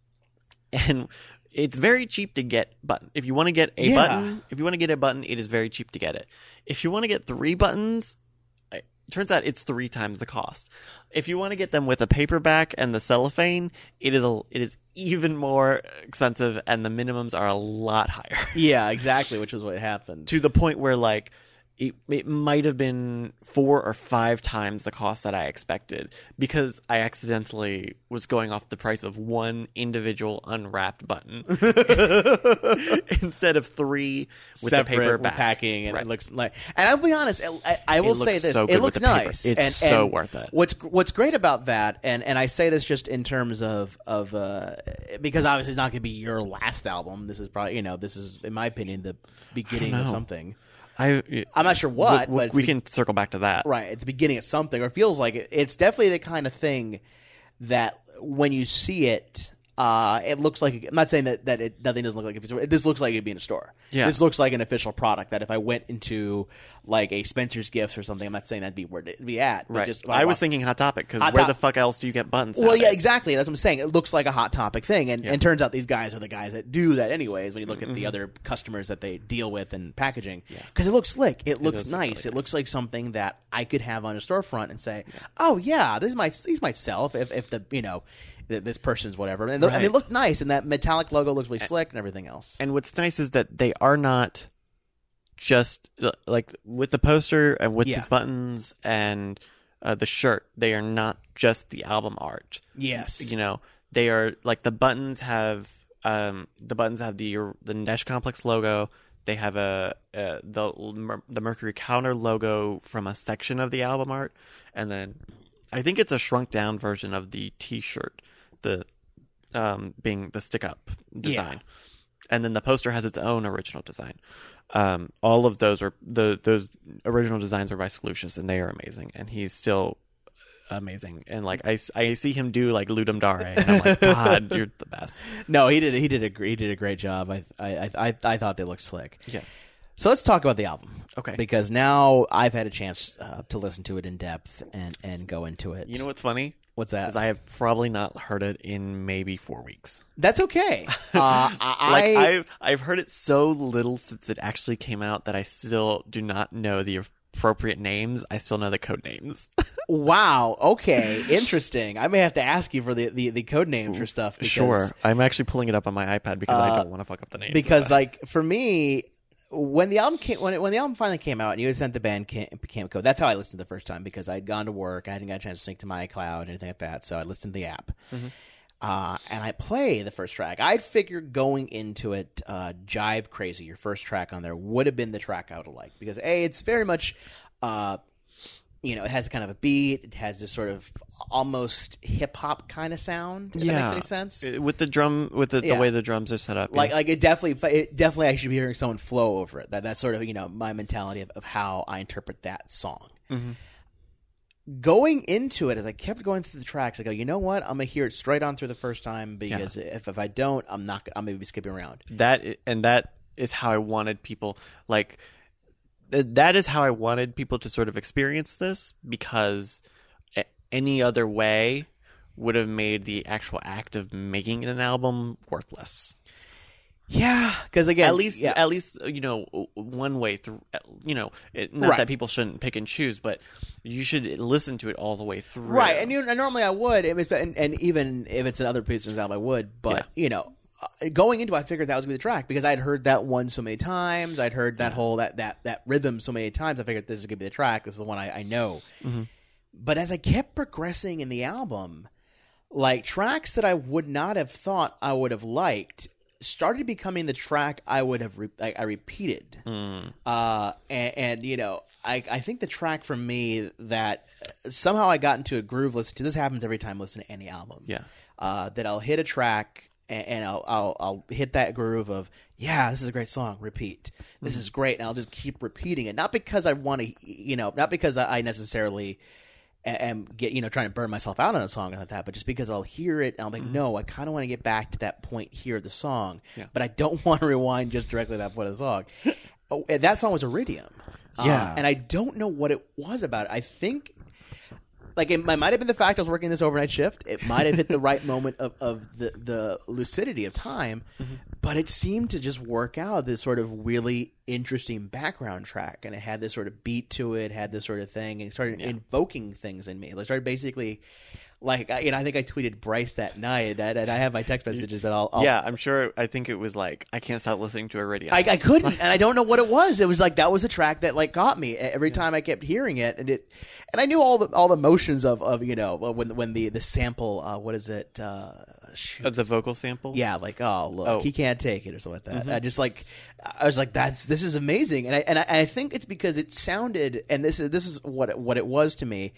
and it's very cheap to get button. If you want to get a Yeah. button, if you want to get a button, it is very cheap to get it. If you want to get three buttons, it turns out it's three times the cost. If you want to get them with a paperback and the cellophane, it is a it is even more expensive, and the minimums are a lot higher. Yeah, exactly, which is what happened. To the point where like it, it might have been four or five times the cost that I expected because I accidentally was going off the price of one individual unwrapped button instead of three with Separate the paper with back. packing, and Right. it looks like. And I'll be honest, I, I will It say looks this: so it good looks with the paper. nice. It's and, so and worth it. What's what's great about that, and, and I say this just in terms of of uh, because obviously it's not going to be your last album. This is probably you know this is in my opinion the beginning of know. something. I, I'm not sure what, we, but it's we be- can circle back to that. right at the beginning of something, or it feels like it. It's definitely the kind of thing that when you see it, uh, it looks like. I'm not saying that, that it, nothing doesn't look like if it's, this looks like it'd be in a store. Yeah. This looks like an official product that if I went into like a Spencer's Gifts or something, I'm not saying that'd be where it'd be at. But Right. just I was thinking Hot Topic because where Hot Top- the fuck else do you get buttons? Well, yeah, nowadays? exactly. That's what I'm saying. It looks like a Hot Topic thing, and, and turns out these guys are the guys that do that anyways. When you look at Mm-hmm. the other customers that they deal with and packaging, because it looks slick, it looks does look nice, really it nice. looks like something that I could have on a storefront and say, "Oh yeah, this might these might sell if, if, if the you know th- this person's whatever." And, they- and they Right. look nice, and that metallic logo looks really slick and everything else. And what's nice is that they are not just like with the poster and with Yeah. these buttons and uh, the shirt. They are not just the album art. Yes, You know, they are like the buttons have um, the buttons have the the Nash Complex logo. They have a uh, the the Mercury Counter logo from a section of the album art, and then I think it's a shrunk down version of the T-shirt. The um, being the stick up design. And then the poster has its own original design. Um, all of those are the those original designs are by Solucious, and they are amazing. And he's still amazing. And like I, I see him do like Ludum Dare, and I'm like, God, you're the best. no, he did he did a gr- he did a great job. I I I, I thought they looked slick. Yeah. So let's talk about the album. Okay. Because now I've had a chance uh, to listen to it in depth and, and go into it. You know what's funny? What's that? Is I have probably not heard it in maybe four weeks. That's okay. Uh, I, Like I I've I've heard it so little since it actually came out that I still do not know the appropriate names, I still know the code names. Wow. Okay. Interesting. I may have to ask you for the, the, the code names for stuff. Because, Sure. I'm actually pulling it up on my iPad because uh, I don't want to fuck up the names. Because, like, for me, when the album came, when, it, when the album finally came out and you had sent the band camp, camp code, that's how I listened the first time because I'd gone to work. I hadn't got a chance to sync to my iCloud or anything like that. So I listened to the app. Mm-hmm. Uh, and I play the first track. I figured going into it, uh, Jive Crazy, your first track on there, would have been the track I would have liked. Because, A, it's very much, uh, you know, it has kind of a beat. It has this sort of almost hip-hop kind of sound, if yeah. that makes any sense. With the drum, with the, Yeah. the way the drums are set up. Like, yeah. like it definitely, it definitely I should be hearing someone flow over it. That That's sort of, you know, my mentality of, of how I interpret that song. Mm-hmm. Going into it, as I kept going through the tracks, I go, you know what? I'm gonna hear it straight on through the first time because yeah. if if I don't, I'm not. I'm gonna be skipping around. That and that is how I wanted people like. That is how I wanted people to sort of experience this because any other way would have made the actual act of making an album worthless. Yeah, because again, at least, yeah. at least you know, one way through. You know, it, not right. that people shouldn't pick and choose, but you should listen to it all the way through. Right, and, you, and normally I would, and, and even if it's another person's album, I would. But yeah. you know, uh, going into, it, I figured that was gonna be the track because I'd heard that one so many times. I'd heard that yeah. whole that, that that rhythm so many times. I figured this is gonna be the track. This is the one I, I know. Mm-hmm. But as I kept progressing in the album, like tracks that I would not have thought I would have liked started becoming the track I would have re- I, I repeated. Mm. Uh, and, and, you know, I, I think the track for me that somehow I got into a groove listening to, this happens every time I listen to any album. Yeah. Uh, that I'll hit a track and, and I'll, I'll I'll hit that groove of, yeah, this is a great song, repeat. This mm. is great. And I'll just keep repeating it. Not because I want to, you know, not because I necessarily and get, you know, trying to burn myself out on a song like that, but just because I'll hear it and I'll think, mm-hmm. no, I kind of want to get back to that point here of the song, yeah. but I don't want to rewind just directly to that point of the song. Oh, and that song was Iridium. Yeah. Uh, and I don't know what it was about it. I think, like, it, it might have been the fact I was working this overnight shift. It might have hit the right moment of, of the, the lucidity of time, mm-hmm. but it seemed to just work out this sort of really interesting background track. And it had this sort of beat to it, had this sort of thing, and it started yeah. invoking things in me. It started basically, like, I, you know, I think I tweeted Bryce that night, and, and I have my text messages that I'll, I'll... Yeah, I'm sure, I think it was like, I can't stop listening to Iridium. I, I couldn't, and I don't know what it was. It was like, that was a track that, like, got me every yeah. time I kept hearing it, and it, and I knew all the all the motions of, of you know, when when the, the sample, uh, what is it, uh... Uh, the vocal sample? Yeah, like, oh, look, oh. he can't take it or something like that. Mm-hmm. I just like, I was like, that's, this is amazing. And I, and I, and I think it's because it sounded, and this is, this is what it, what it was to me.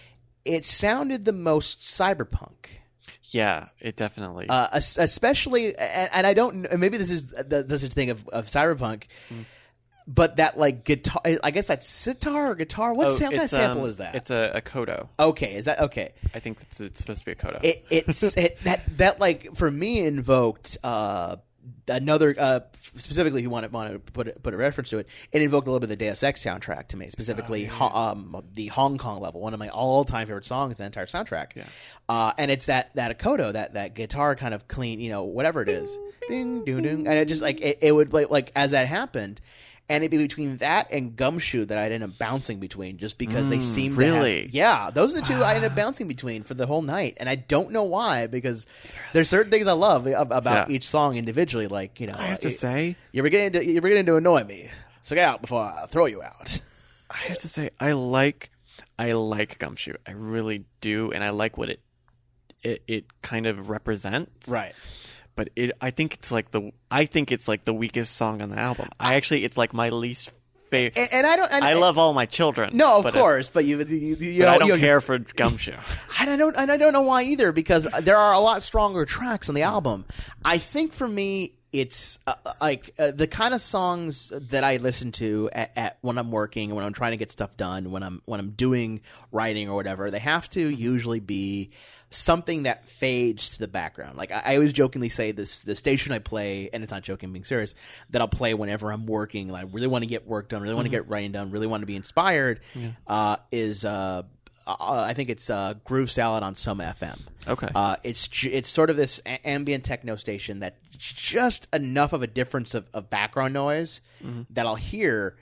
It sounded the most cyberpunk. Yeah, it definitely. Uh, especially, and, and I don't know, maybe this is the, the such thing of, of cyberpunk, mm. but that like guitar, I guess that's sitar or guitar. What oh, sam- kind of sample um, is that? It's a, a Kodo. Okay, is that okay? I think it's, it's supposed to be a Kodo. It, it's it, that that like for me invoked uh, another uh, specifically. If you want to want to put a, put a reference to it, it invoked a little bit of the Deus Ex soundtrack to me, specifically oh, yeah. ho- um, the Hong Kong level, one of my all time favorite songs, the entire soundtrack. Yeah. Uh, and it's that that Kodo, that that guitar kind of clean, you know, whatever it is, ding ding ding, and it just like it, it would like, like as that happened. And it'd be between that and Gumshoe that I'd end up bouncing between just because mm, they seemed really? to have... Yeah, those are the two I ended up bouncing between for the whole night. And I don't know why, because there's certain things I love about yeah. each song individually. Like, you know... I have to it, say... You're beginning to, you're beginning to annoy me. So get out before I throw you out. I have to say, I like... I like Gumshoe. I really do. And I like what it it, it kind of represents. Right. But it, I think it's like the, I think it's like the weakest song on the album. I actually, it's like my least favorite. And, and I don't, and, I love all my children. No, of but course, it, but you, you, you but know, I don't you, care for Gumshoe. And I don't, and I don't know why either, because there are a lot stronger tracks on the album. I think for me, it's uh, like uh, the kind of songs that I listen to at, at when I'm working, when I'm trying to get stuff done, when I'm when I'm doing writing or whatever. They have to usually be something that fades to the background. Like I, I always jokingly say, this the station I play, and it's not joking, I'm being serious, that I'll play whenever I'm working. And I really want to get work done, really want to mm-hmm. get writing done, really want to be inspired. Yeah. Uh, is uh, uh, I think it's uh, Groove Salad on Some F M. Okay. Uh, it's it's sort of this a- ambient techno station that just enough of a difference of, of background noise mm-hmm. that I'll hear,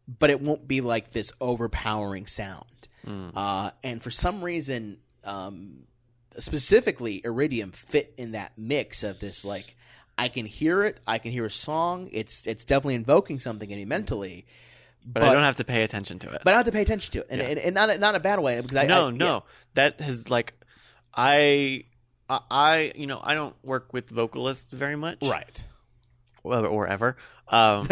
but it won't be like this overpowering sound. Mm. Uh, and for some reason, um, specifically, Iridium fit in that mix of this, like, I can hear it, I can hear a song, it's it's definitely invoking something in me mentally. But, but I don't have to pay attention to it. But I don't have to pay attention to it. And, yeah. and, and not, not in a bad way. Because I, no, I, no. yeah. That has, like, I, I, you know, I don't work with vocalists very much. Right. Well, or ever. Um,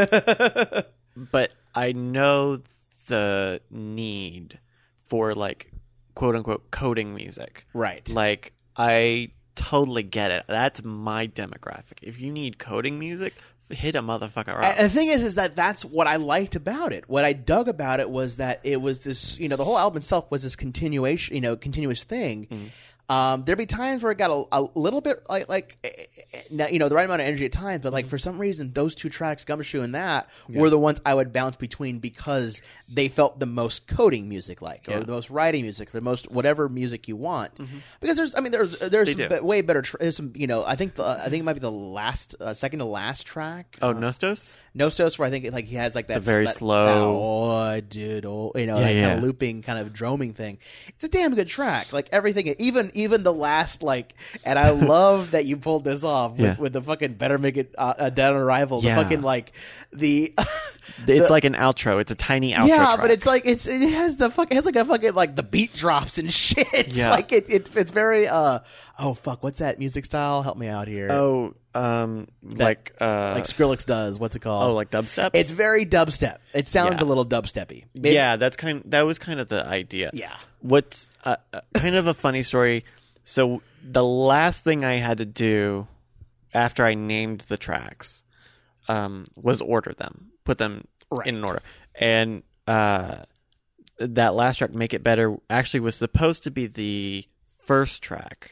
but I know the need for, like, quote unquote coding music. Right. Like, I totally get it. That's my demographic. If you need coding music, hit a motherfucker up. And the thing is, is that that's what I liked about it. What I dug about it was that it was this, you know, the whole album itself was this continuation, you know, continuous thing. Mm. Um, there'd be times where it got a, a little bit like, like, you know, the right amount of energy at times, but like for some reason, those two tracks, Gumshoe and that, yeah. were the ones I would bounce between because they felt the most coding music like, or yeah. the most writing music, the most whatever music you want. Mm-hmm. Because there's, I mean, there's there's be, way better. Tra- there's some, you know, I think the, I think it might be the last, uh, second to last track. Oh, uh, Nostos. Nostos, where I think like he has like that the very that, slow, oh, dude, oh, you know, yeah, that yeah. kind of looping, kind of droming thing. It's a damn good track. Like everything, even even the last like, and I love that you pulled this off with, yeah. with the fucking better make it uh, a dead on arrival. The yeah. fucking like the. It's the, like an outro. It's a tiny outro. Yeah, track. but it's like it's it has the fuck it has like a fucking like the beat drops and shit. It's yeah. like it, it it's very uh oh fuck what's that music style? Help me out here. Oh, um, that, like uh, like Skrillex does. What's it called? Oh, like dubstep. It's very dubstep. It sounds yeah. a little dubsteppy. Maybe. Yeah, that's kind. That was kind of the idea. Yeah. What's uh, kind of a funny story. So the last thing I had to do after I named the tracks um, was order them, put them right. in an order, and uh, that last track, "Make It Better," actually was supposed to be the first track,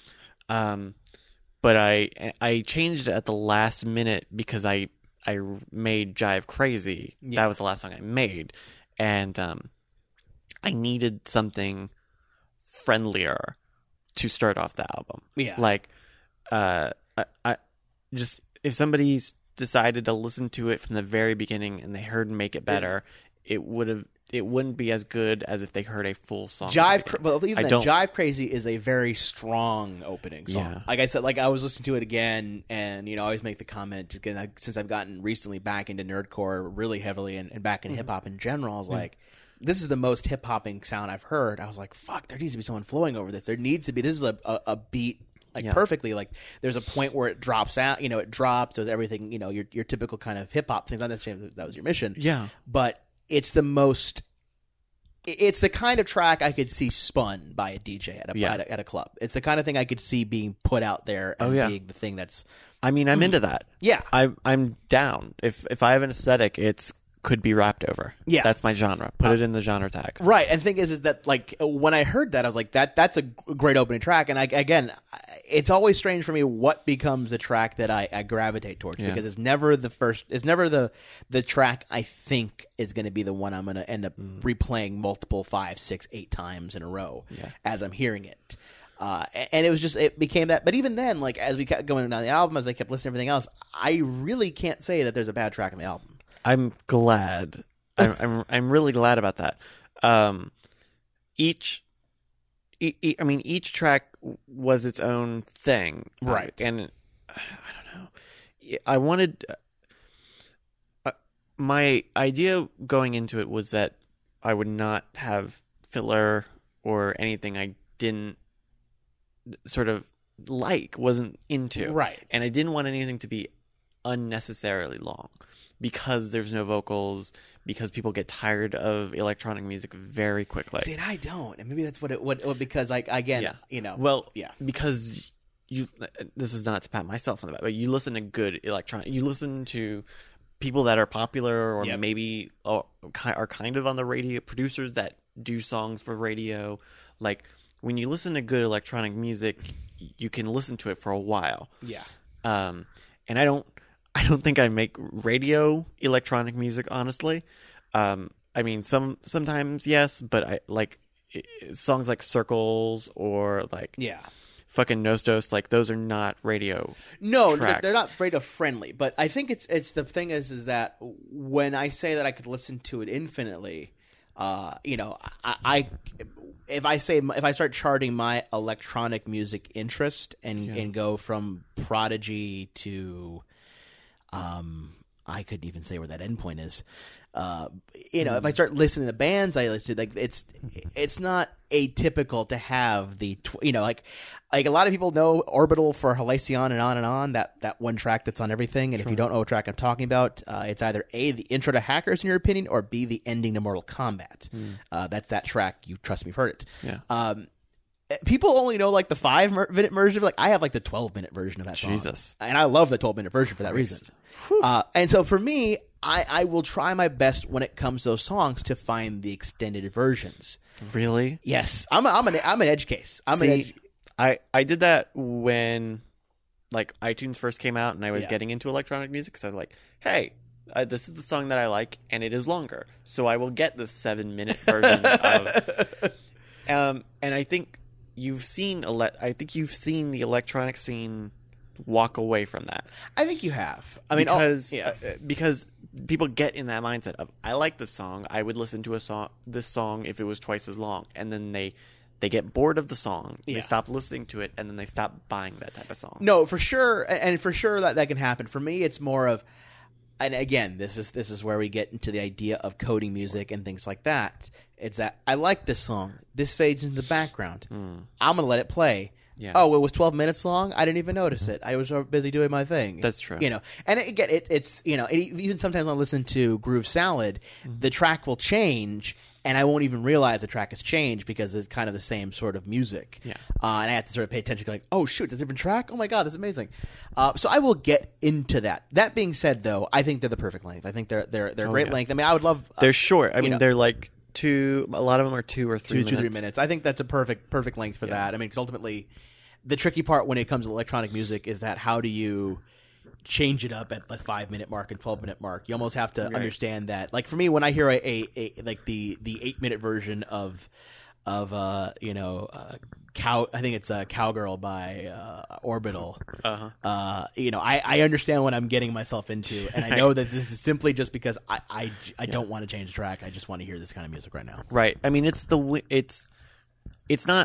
um, but I I changed it at the last minute because I I made "Jive Crazy." Yeah. That was the last song I made, and um, I needed something friendlier to start off the album. Yeah. Like, uh, I, I just, if somebody's decided to listen to it from the very beginning and they heard "Make It Better," yeah. it would have, it wouldn't be as good as if they heard a full song. Jive, cra- well, even then, Jive Crazy is a very strong opening song. Yeah. Like I said, like I was listening to it again, and you know, I always make the comment, just again, like, since I've gotten recently back into nerdcore really heavily and, and back in mm-hmm. hip hop in general, I was mm-hmm. like, this is the most hip hopping sound I've heard. I was like, fuck, there needs to be someone flowing over this. There needs to be, this is a, a, a beat like yeah. perfectly. Like there's a point where it drops out, you know, it drops, does everything, you know, your your typical kind of hip hop thing. Not necessarily that was your mission. Yeah. But it's the most, it's the kind of track I could see spun by a D J at a, yeah. at, a at a club. It's the kind of thing I could see being put out there and oh, yeah. being the thing that's. I mean, I'm mm, into that. Yeah. I, I'm down. If if I have an aesthetic, it's could be rapped over. Yeah. That's my genre. Put uh, it in the genre tag. Right. And the thing is, is that like when I heard that, I was like, that that's a great opening track. And I, again, it's always strange for me what becomes a track that I, I gravitate towards yeah. because it's never the first, it's never the, the track I think is going to be the one I'm going to end up mm. replaying multiple five, six, eight times in a row yeah. as I'm hearing it. Uh, and it was just, it became that. But even then, like as we kept going down the album, as I kept listening to everything else, I really can't say that there's a bad track on the album. I'm glad. I'm, I'm I'm really glad about that. Um, each, e- e- I mean, each track was its own thing, right? Uh, and I don't know. I wanted uh, my idea going into it was that I would not have filler or anything I didn't sort of like, wasn't into, right? And I didn't want anything to be unnecessarily long. Because there's no vocals, because people get tired of electronic music very quickly. See, and I don't, and maybe that's what it would. Because, like, again, yeah. you know, well, yeah, because you. This is not to pat myself on the back, but you listen to good electronic. You listen to people that are popular, or yep. maybe are, are kind of on the radio. Producers that do songs for radio. Like when you listen to good electronic music, you can listen to it for a while. Yeah. Um, and I don't. I don't think I make radio electronic music, honestly. Um, I mean, some sometimes yes, but I like it, songs like Circles or like yeah, fucking Nostos, like those are not radio. No, they're, tracks. they're not radio friendly. But I think it's it's the thing is is that when I say that I could listen to it infinitely, uh, you know, I, I if I say if I start charting my electronic music interest and Yeah. and go from Prodigy to, um, I couldn't even say where that endpoint is. Uh, you know, mm. if I start listening to bands I listen to, like it's it's not atypical to have the tw- you know like like a lot of people know Orbital for Halcyon and on and on, that that one track that's on everything. And sure. if you don't know what track I'm talking about, uh, it's either A, the intro to Hackers in your opinion, or B, the ending to Mortal Kombat. Mm. Uh, that's that track. You trust me, you've heard it. Yeah. Um, people only know like the five minute version. Like I have like the twelve minute version of that song. Jesus. And I love the twelve minute version for that Christ. reason. Uh, and so for me, I, I will try my best when it comes to those songs to find the extended versions. Really? Yes. I'm a, I'm an I'm an edge case. I'm See, an edge. I, I did that when like iTunes first came out and I was Yeah. getting into electronic music because I was like, hey, uh, this is the song that I like and it is longer, so I will get the seven minute version of. Um, and I think you've seen ele- I think you've seen the electronic scene walk away from that. I think you have. I mean, because oh, yeah. uh, because people get in that mindset of I like this song, I would listen to a song this song if it was twice as long, and then they they get bored of the song, Yeah. they stop listening to it, and then they stop buying that type of song. No, for sure, and for sure that that can happen. For me, it's more of, and again, this is this is where we get into the idea of coding music and things like that. It's that I like this song. This fades into the background. Mm. I'm gonna let it play. Yeah. Oh, it was twelve minutes long. I didn't even notice it. I was so busy doing my thing. That's true. You know, and it, again, it, it's you know, it, even sometimes when I listen to Groove Salad, Mm-hmm. the track will change, and I won't even realize the track has changed because it's kind of the same sort of music. Yeah. Uh, and I have to sort of pay attention, like, oh shoot, there's a different track. Oh my god, that's amazing. Uh, so I will get into that. That being said, though, I think they're the perfect length. I think they're they're they're Oh, great yeah. length. I mean, I would love. Uh, They're short. I you mean, know. they're like two. A lot of them are two or three two, minutes. two, three minutes. I think that's a perfect, perfect length for Yeah. that. I mean, because ultimately, the tricky part when it comes to electronic music is that how do you change it up at the five minute mark and twelve minute mark? You almost have to Right. understand that. Like for me, when I hear a, a, a like the the eight minute version of of uh you know uh, cow, I think it's uh, Cowgirl by uh, Orbital. Uh-huh. Uh, you know, I, I understand what I'm getting myself into, and I know that this is simply just because I I, I don't want to change the track. I just want to hear this kind of music right now. Right. I mean, it's the wi- it's it's not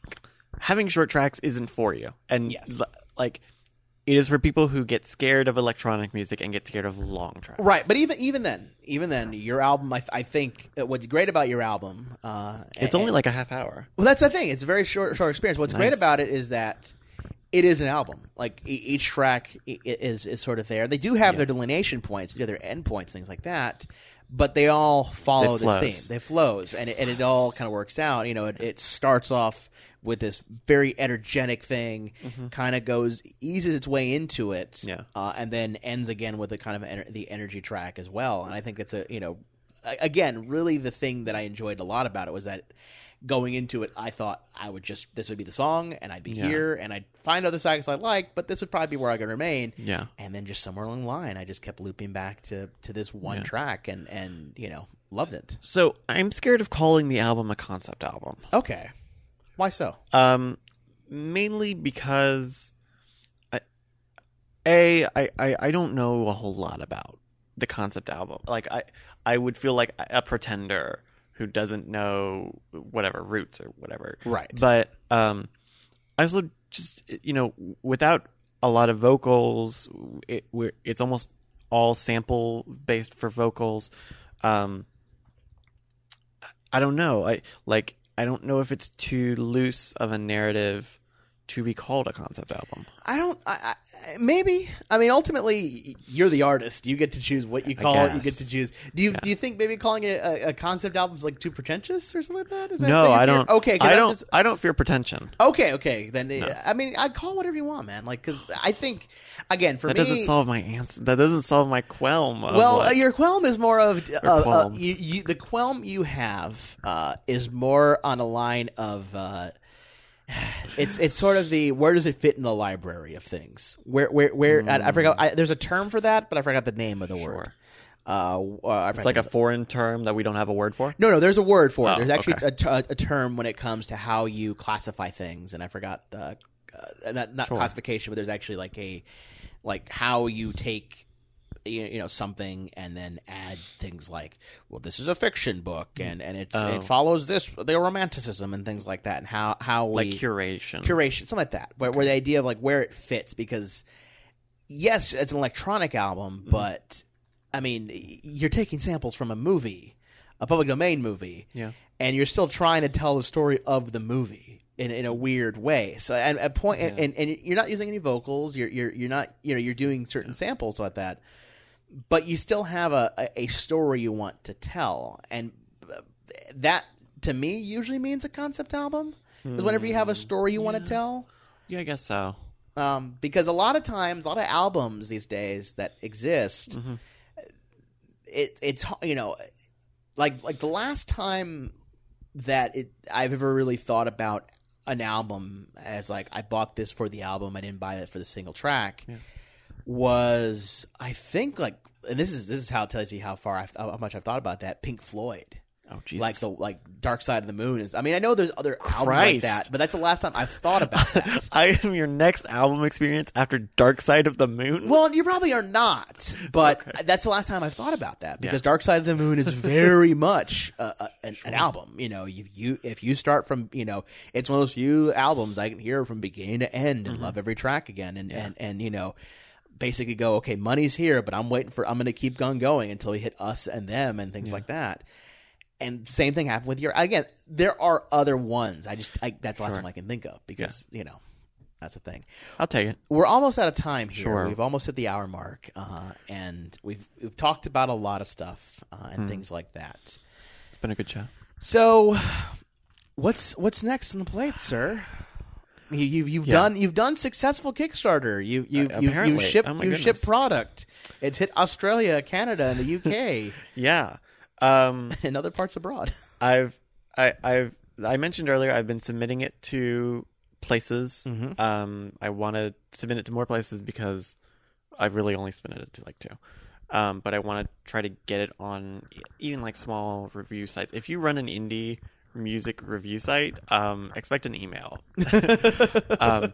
having short tracks isn't for you, and Yes. l- like it is for people who get scared of electronic music and get scared of long tracks. Right, but even even then, even then, your album, I, I think, uh, what's great about your album, uh, It's and- only like a half hour. well, that's the thing. It's a very short, short experience. What's great nice. about it is that it is an album. Like e- each track i- is is sort of there. They do have Yeah. their delineation points, they do their end points, things like that. But they all follow It this flows. theme. They flows, and it, and it all kind of works out. You know, it, it starts off with this very energetic thing, kind of goes eases its way into it, Yeah. uh, and then ends again with a kind of ener- the energy track as well. And I think it's a you know, a- again, really the thing that I enjoyed a lot about it was that going into it, I thought I would just this would be the song, and I'd be Yeah. here, and I'd find other songs I like, but this would probably be where I could remain. Yeah. And then just somewhere along the line, I just kept looping back to, to this one Yeah. track, and, and you know loved it. So I'm scared of calling the album a concept album. Okay, why so? Um, mainly because, I, a I, I I don't know a whole lot about the concept album. Like I I would feel like a pretender who doesn't know whatever roots or whatever. Right. But um, I also just you know without a lot of vocals, it we're, it's almost all sample based for vocals. Um, I don't know. I like. I don't know if it's too loose of a narrative to be called a concept album. I don't. I, I, maybe. I mean, ultimately, you're the artist. You get to choose what you I call it. You guess. get to choose. Do you Yeah. do you think maybe calling it a, a concept album is like too pretentious or something like that? Is that No, something you I fear? don't. Okay, 'cause I I'm don't. just- I don't fear pretension. okay, okay. Then No. I mean, I'd call whatever you want, man. Like, because I think again for That me, doesn't solve my answer. That doesn't solve my qualm. Of well, what- uh, your qualm is more of uh, uh, qualm. you, you, the qualm you have uh, is more on a line of uh, it's it's sort of the where does it fit in the library of things? Where where where Mm. I, I forgot. I, there's a term for that, but I forgot the name of the Sure. word. Uh, uh, I it's forgot like the a name of foreign term that we don't have a word for. it. no no. There's a word for it. Oh, There's actually okay. a, t- a term when it comes to how you classify things, and I forgot. Uh, uh, not, not Sure. classification, but there's actually like a like how you take you you know something and then add things like, well, this is a fiction book and and it's Oh. it follows this the romanticism and things like that, and how how Like we curation. curation, something like that, where, where the idea of like where it fits, because yes, it's an electronic album, Mm-hmm. but I mean, you're taking samples from a movie, a public domain movie, Yeah. and you're still trying to tell the story of the movie in in a weird way. So at a point, Yeah. and, and you're not using any vocals, you're you're you're not you know you're doing certain samples like that, but you still have a, a, a story you want to tell, and that to me usually means a concept album. Because whenever you have a story you want to tell. Yeah, I guess so. Um, because a lot of times, a lot of albums these days that exist, Mm-hmm. it, it's you know, like like the last time that it I've ever really thought about an album as like I bought this for the album, I didn't buy it for the single track, Yeah. was I think like, and this is this is how it tells you how far I've, how much I've thought about that, Pink Floyd. Oh, Jesus. Like the like Dark Side of the Moon is. I mean, I know there's other albums like Christ. that, but that's the last time I've thought about that. I am your next album experience after Dark Side of the Moon? Well, you probably are not, but Okay. that's the last time I've thought about that, because Yeah. Dark Side of the Moon is very much uh, uh, an, an album. You know, you, you if you start from, you know, it's one of those few albums I can hear from beginning to end and Mm-hmm. love every track again, and, and, and you know, basically go, okay, money's here, but I'm waiting for, I'm going to keep on going until we hit Us and Them and things like that. And same thing happened with your. Again, there are other ones. I just I, that's the last Sure. time I can think of, because you know that's the thing. I'll take it. We're almost out of time here. Sure. We've almost hit the hour mark, uh, and we've we've talked about a lot of stuff uh, Hmm. and things like that. It's been a good chat. So, what's what's next on the plate, sir? You, you've you've Yeah. done you've done successful Kickstarter. You you Uh, you, you apparently. ship Oh my you ship goodness. product. It's hit Australia, Canada, and the U K, Yeah. Um, and other parts abroad. I've I, I've I mentioned earlier I've been submitting it to places. Mhm. Um, I want to submit it to more places because I've really only submitted it to like two. Um, but I want to try to get it on e- even like small review sites. If you run an indie music review site, um, expect an email. um,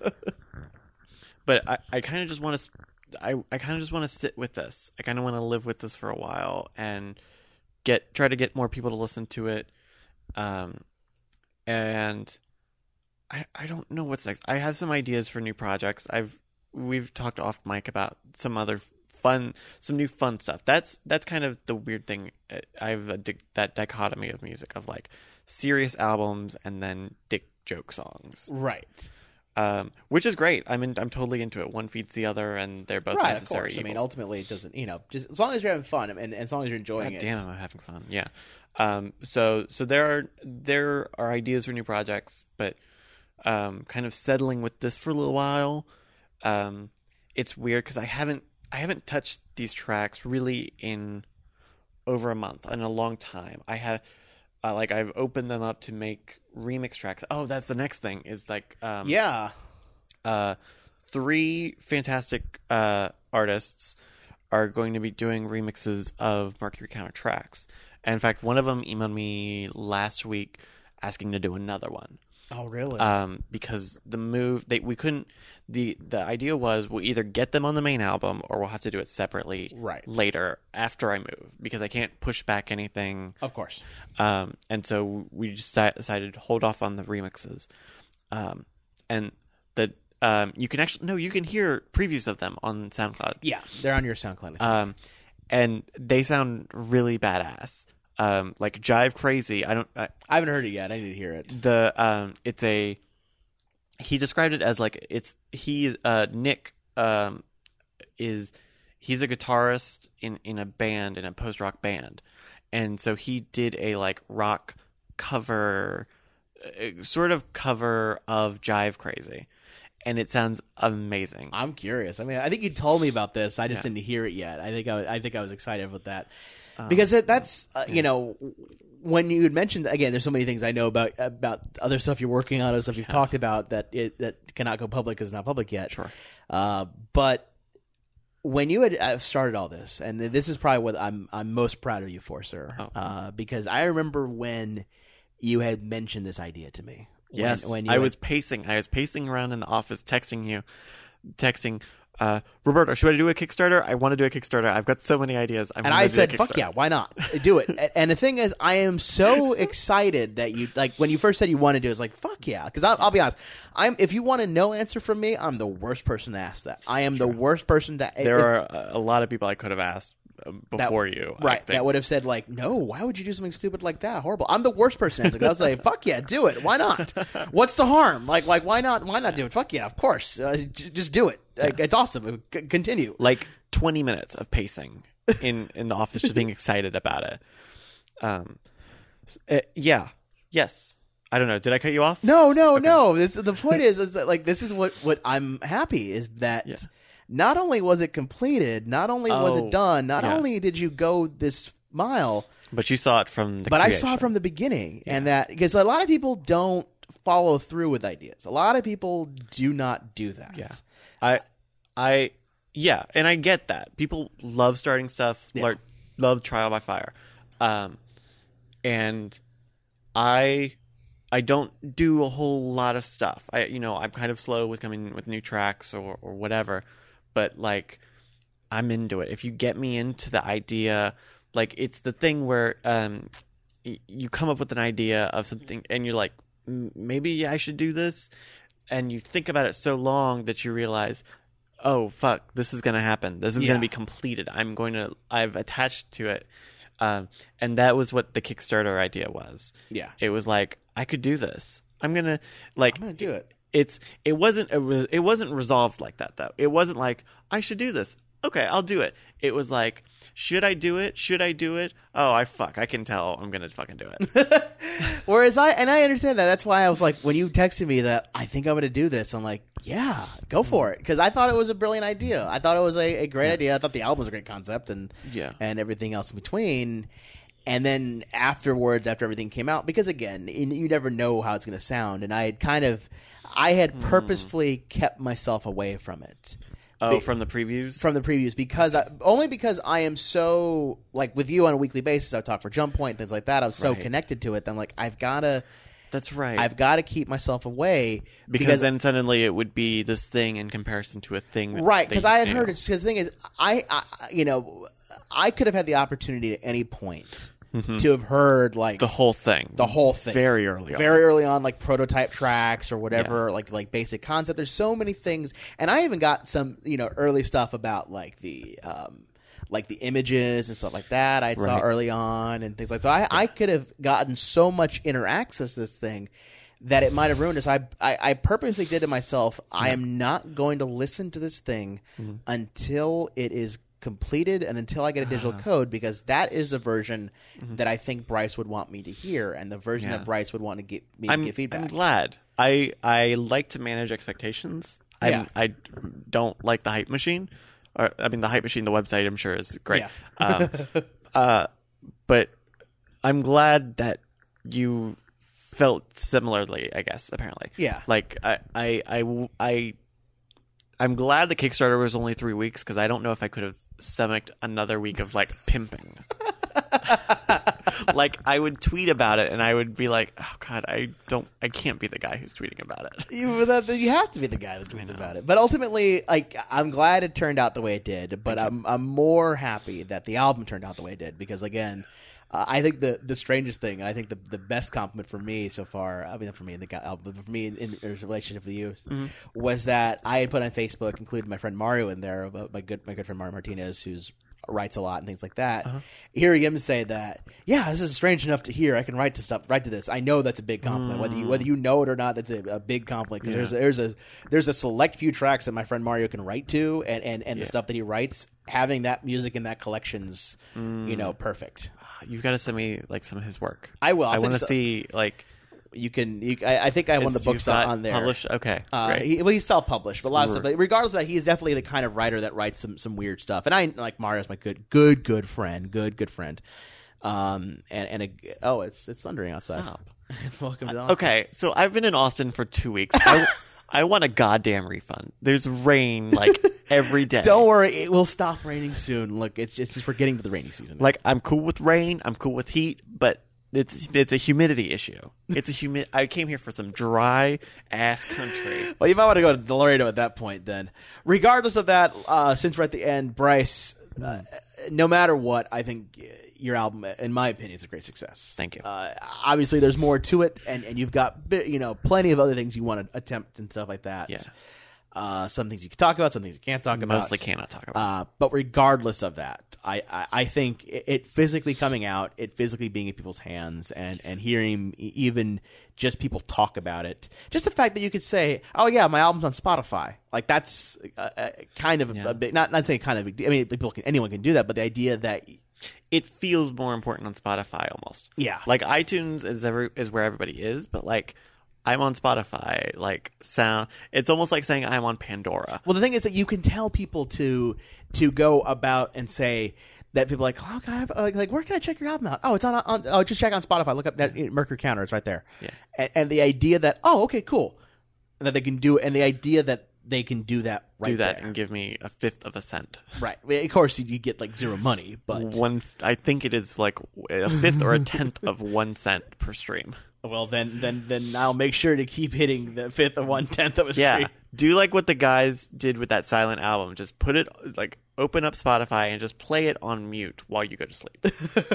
but I, I kind of just want to. I, I kind of just want to sit with this. I kind of want to live with this for a while and get try to get more people to listen to it. Um, and I I don't know what's next. I have some ideas for new projects. I've we've talked off mic about some other fun, some new fun stuff. That's that's kind of the weird thing. I have a, di- that dichotomy of music of like serious albums and then dick joke songs, Right. um, which is great. I mean, I'm totally into it. One feeds the other, and they're both Right, of necessary course. I mean, evils. ultimately, it doesn't. You know, just as long as you're having fun and, and as long as you're enjoying God it. damn, I'm having fun. Yeah. Um, so so there are there are ideas for new projects, but um, kind of settling with this for a little while. Um, it's weird because I haven't I haven't touched these tracks really in over a month, in a long time. I have uh, like I've opened them up to make remix tracks. Oh, that's the next thing is like um, Yeah. uh, three fantastic uh, artists are going to be doing remixes of Mercury Counter tracks. And in fact, one of them emailed me last week asking to do another one. Oh, really? Um, because the move they we couldn't the the idea was we'll either get them on the main album or we'll have to do it separately Right. later after I move, because I can't push back anything. Of course. Um, and so we just di- decided to hold off on the remixes. Um, and the um, you can actually no, you can hear previews of them on SoundCloud. Yeah, they're on your SoundCloud. Um, and they sound really badass. Um, like Jive Crazy. I don't. I, I haven't heard it yet. I need to hear it. the um, it's a. He described it as like it's he uh Nick um is he's a guitarist in in a band, in a post rock band, and so he did a like rock cover, uh, sort of cover of Jive Crazy, and it sounds amazing. I'm curious. I mean, I think you told me about this. I just Yeah. didn't hear it yet. I think I, was- I think I was excited with that Um, because it, that's uh, you know when you had mentioned again. There's so many things I know about about other stuff you're working on, other stuff you've talked about that it, that cannot go public because it's not public yet. Sure. Uh, but when you had uh, started all this, and this is probably what I'm I'm most proud of you for, sir, Oh. uh, because I remember when you had mentioned this idea to me Yes, when you I like, was pacing. I was pacing around in the office, texting you, texting, uh, Roberto, should I do a Kickstarter? I want to do a Kickstarter. I've got so many ideas. I and I said, "Fuck yeah, why not? Do it." And the thing is, I am so excited that you like when you first said you want to do it. It's like, "Fuck yeah!" Because I'll, I'll be honest, I'm if you want a no answer from me, I'm the worst person to ask that. I am True. the worst person to. There if, are a lot of people I could have asked before that, you, right? That would have said like, "No, why would you do something stupid like that? Horrible." I'm the worst person to answer. I was like, "Fuck yeah, do it. Why not? What's the harm? Like, like why not? Why not do it? Fuck yeah, of course. Uh, j- just do it. Yeah. Like, it's awesome. C- continue." Like twenty minutes of pacing in in the office, just being excited about it. Um, uh, yeah, yes. I don't know. Did I cut you off? No, no, okay. no. This the point is, is that like this is what what I'm happy is that. Yeah. Not only was it completed, not only oh, was it done, not yeah. only did you go this mile, but you saw it from the but creation. I saw it from the beginning, yeah. and that because a lot of people don't follow through with ideas. A lot of people do not do that. Yeah, I, I, yeah, and I get that. People love starting stuff, yeah. love, love trial by fire, um, and I. I don't do a whole lot of stuff. I, you know, I'm kind of slow with coming with new tracks or, or whatever. But like, I'm into it. If you get me into the idea, like it's the thing where um, y- you come up with an idea of something and you're like, maybe I should do this. And you think about it so long that you realize, oh, fuck, this is going to happen. This is yeah. going to be completed. I'm going to, I've attached to it. Um, and that was what the Kickstarter idea was. Yeah. It was like, I could do this. I'm going to like, I'm going to do it. It's it wasn't a re- it wasn't resolved like that though. It wasn't like I should do this. Okay, I'll do it. It was like, should I do it? Should I do it? Oh, I fuck. I can tell I'm gonna fucking do it. Whereas I and I understand that. That's why I was like, when you texted me that I think I'm gonna do this, I'm like, yeah, go for it, because I thought it was a brilliant idea. I thought it was a, a great yeah. idea. I thought the album was a great concept, and yeah. and everything else in between. And then afterwards, after everything came out, because again, you never know how it's gonna sound, and I had kind of. I had purposefully mm. kept myself away from it. Oh, Be- from the previews? From the previews, because I, only because I am so, like with you on a weekly basis, I talk for Jump Point, things like that. I was so right. connected to it that I'm like, I've got to. That's right. I've got to keep myself away. Because, because then suddenly it would be this thing in comparison to a thing. That right, because I had knew. heard it. Because the thing is, I, I, you know, I could have had the opportunity at any point. Mm-hmm. To have heard like the whole thing, the whole thing, very early, on. very early on, like prototype tracks or whatever, yeah. like like basic concept. There's so many things, and I even got some you know early stuff about like the um, like the images and stuff like that. I right. saw early on and things like so. I I could have gotten so much inner access to this thing that it might have ruined us. I I, I purposely did to myself. Yeah. I am not going to listen to this thing mm-hmm. until it is completed and until I get a digital code, because that is the version mm-hmm. that I think Bryce would want me to hear, and the version yeah. that Bryce would want to get me I'm, to get feedback. I'm glad. I I like to manage expectations. Yeah. I I don't like the hype machine. Or, I mean, the hype machine, the website, I'm sure is great. Yeah. um, uh, but I'm glad that you felt similarly. I guess apparently. Yeah. Like I I I. I I'm glad the Kickstarter was only three weeks because I don't know if I could have stomached another week of like pimping. Like I would tweet about it and I would be like, oh god, I don't, I can't be the guy who's tweeting about it. You, that, you have to be the guy that tweets about it. But ultimately, like I'm glad it turned out the way it did. But I'm I'm more happy that the album turned out the way it did, because again. Uh, I think the, the strangest thing, and I think the the best compliment for me so far, I mean, not for me in the album, but for me in, in, in relationship with you, mm-hmm. was that I had put on Facebook, included my friend Mario in there, my good my good friend Mario Martinez, who's writes a lot and things like that. Uh-huh. Hearing him say that, yeah, this is strange enough to hear. I can write to stuff, write to this. I know that's a big compliment, mm. whether you whether you know it or not. That's a, a big compliment, because yeah. there's there's a there's a select few tracks that my friend Mario can write to, and and, and yeah. the stuff that he writes, having that music in that collection's, mm. you know, perfect. You've got to send me like some of his work. I will. I'll I want to some. see like. You can. You, I, I think I have one of the books on, on there. Published? Okay, uh, great. He, well, he's self-published, but a lot of stuff. But regardless of that, he's definitely the kind of writer that writes some, some weird stuff. And I like Mario's my good, good, good friend, good, good friend. Um, and and a, oh, it's it's thundering outside. Stop. Welcome to Austin. Okay, so I've been in Austin for two weeks. I, I want a goddamn refund. There's rain like every day. Don't worry, it will stop raining soon. Look, it's just, it's just we're getting to the rainy season now. Like I'm cool with rain. I'm cool with heat, but It's it's a humidity issue. It's a humid. I came here for some dry ass country. Well, you might want to go to Laredo at that point then. Regardless of that, uh, since we're at the end, Bryce, uh, no matter what, I think your album, in my opinion, is a great success. Thank you. Uh, obviously, there's more to it, and, and you've got you know plenty of other things you want to attempt and stuff like that. Yeah. Uh, some things you can talk about, some things you can't talk about. Mostly cannot talk about. Uh, but regardless of that, I, I, I think it, it physically coming out, it physically being in people's hands, and, and hearing even just people talk about it, just the fact that you could say, "Oh yeah, my album's on Spotify," like that's uh, uh, kind of Yeah. a big, not not saying kind of. A big, I mean, people can, anyone can do that, but the idea that It feels more important on Spotify almost. Yeah. Like iTunes is every is where everybody is, but like I'm on Spotify. Like sound, it's almost like saying I'm on Pandora. well, the thing is that you can tell people to to go about and say. That people are like, oh, God, like, like, where can I check your album out? Oh, it's on, on oh, just check on Spotify. Look up that Mercury Counter. It's right there. Yeah. And, and the idea that, oh, okay, cool. And that they can do, and the idea that they can do that right Do that there. and give me a fifth of a cent. Right. Of course, you get like zero money, but. One, I think it is like a fifth or a tenth of one cent per stream. Well, then, then, then I'll make sure to keep hitting the fifth or one tenth of a Yeah. stream. Do like what the guys did with that silent album. Just put it, like, open up Spotify and just play it on mute while you go to sleep.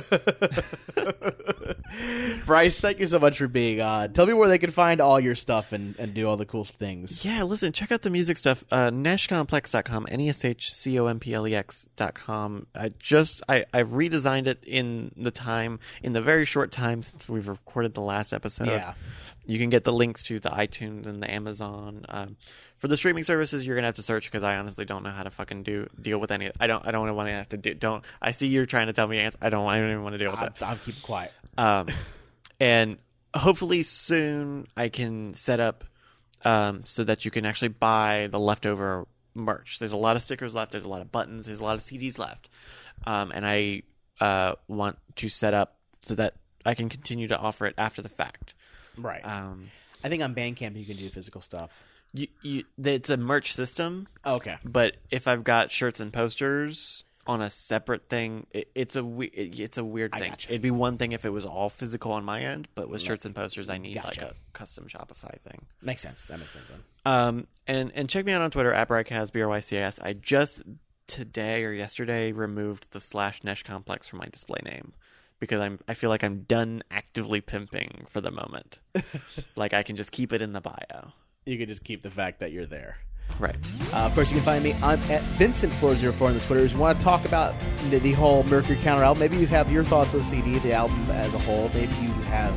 Bryce, thank you so much for being on. Tell me where they can find all your stuff and, and do all the cool things. Yeah, listen, check out the music stuff. Uh, nesh complex dot com, N E S H C O M P L E X dot com. I just, I, I've redesigned it in the time, in the very short time since we've recorded the last episode. Yeah. You can get the links to the iTunes and the Amazon. Um, for the streaming services, you're gonna have to search because I honestly don't know how to fucking do deal with any. I don't. I don't want to have to do. Don't. I see you're trying to tell me. I don't. I don't even want to deal with I'm, it. I'm keeping quiet. Um, and hopefully soon I can set up um, so that you can actually buy the leftover merch. There's a lot of stickers left. There's a lot of buttons. There's a lot of C Ds left. Um, and I uh, want to set up so that I can continue to offer it after the fact. Right. Um, I think on Bandcamp you can do physical stuff. you, you, it's a merch system, Okay. but if I've got shirts and posters on a separate thing, it, it's a we, it, it's a weird I thing. gotcha. It'd be one thing if it was all physical on my end, but with Right. shirts and posters, I need Gotcha. like a custom Shopify thing. Makes sense. That makes sense then. Um, and and check me out on Twitter at Brycast, B R Y C A S. I just today or yesterday removed the slash Nesh Complex from my display name because I'm I feel like I'm done actively pimping for the moment. Like I can just keep it in the bio. You can just keep the fact that you're there. Right. Uh, of course, you can find me. I'm at Vincent four oh four on the Twitters. You want to talk about the, the whole Mercury Counter album? Maybe you have your thoughts on the C D, the album as a whole. Maybe you have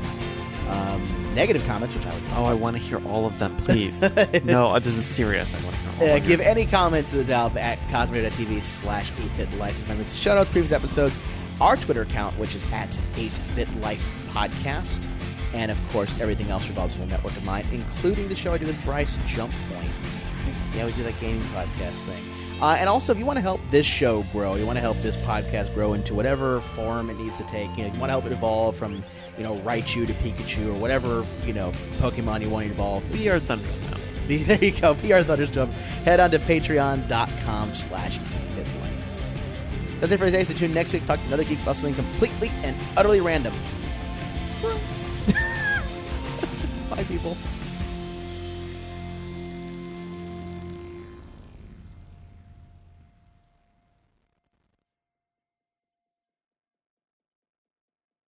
um, negative comments, which I would. Oh, I want to hear all of them, please. No, this is serious. I want to hear all Uh, of them. give any comments to the album at cosmoradio.tv slash 8bitlife. Remember to shout out to previous episodes, our Twitter account, which is at eight bit life podcast, and of course everything else revolves around the network of mine, including the show I do with Bryce, Jump Point. Yeah, we do that gaming podcast thing. Uh, and also, if you want to help this show grow, you want to help this podcast grow into whatever form it needs to take. You know, you want to help it evolve from, you know, Raichu to Pikachu or whatever, you know, Pokemon you want to evolve. We are Thunderstone. There you go. P R Thunderstorm. Head on to patreon.com slash bitlife. So that's it for today. Stay tuned next week. Talk to another geek about something completely and utterly random. Bye, people.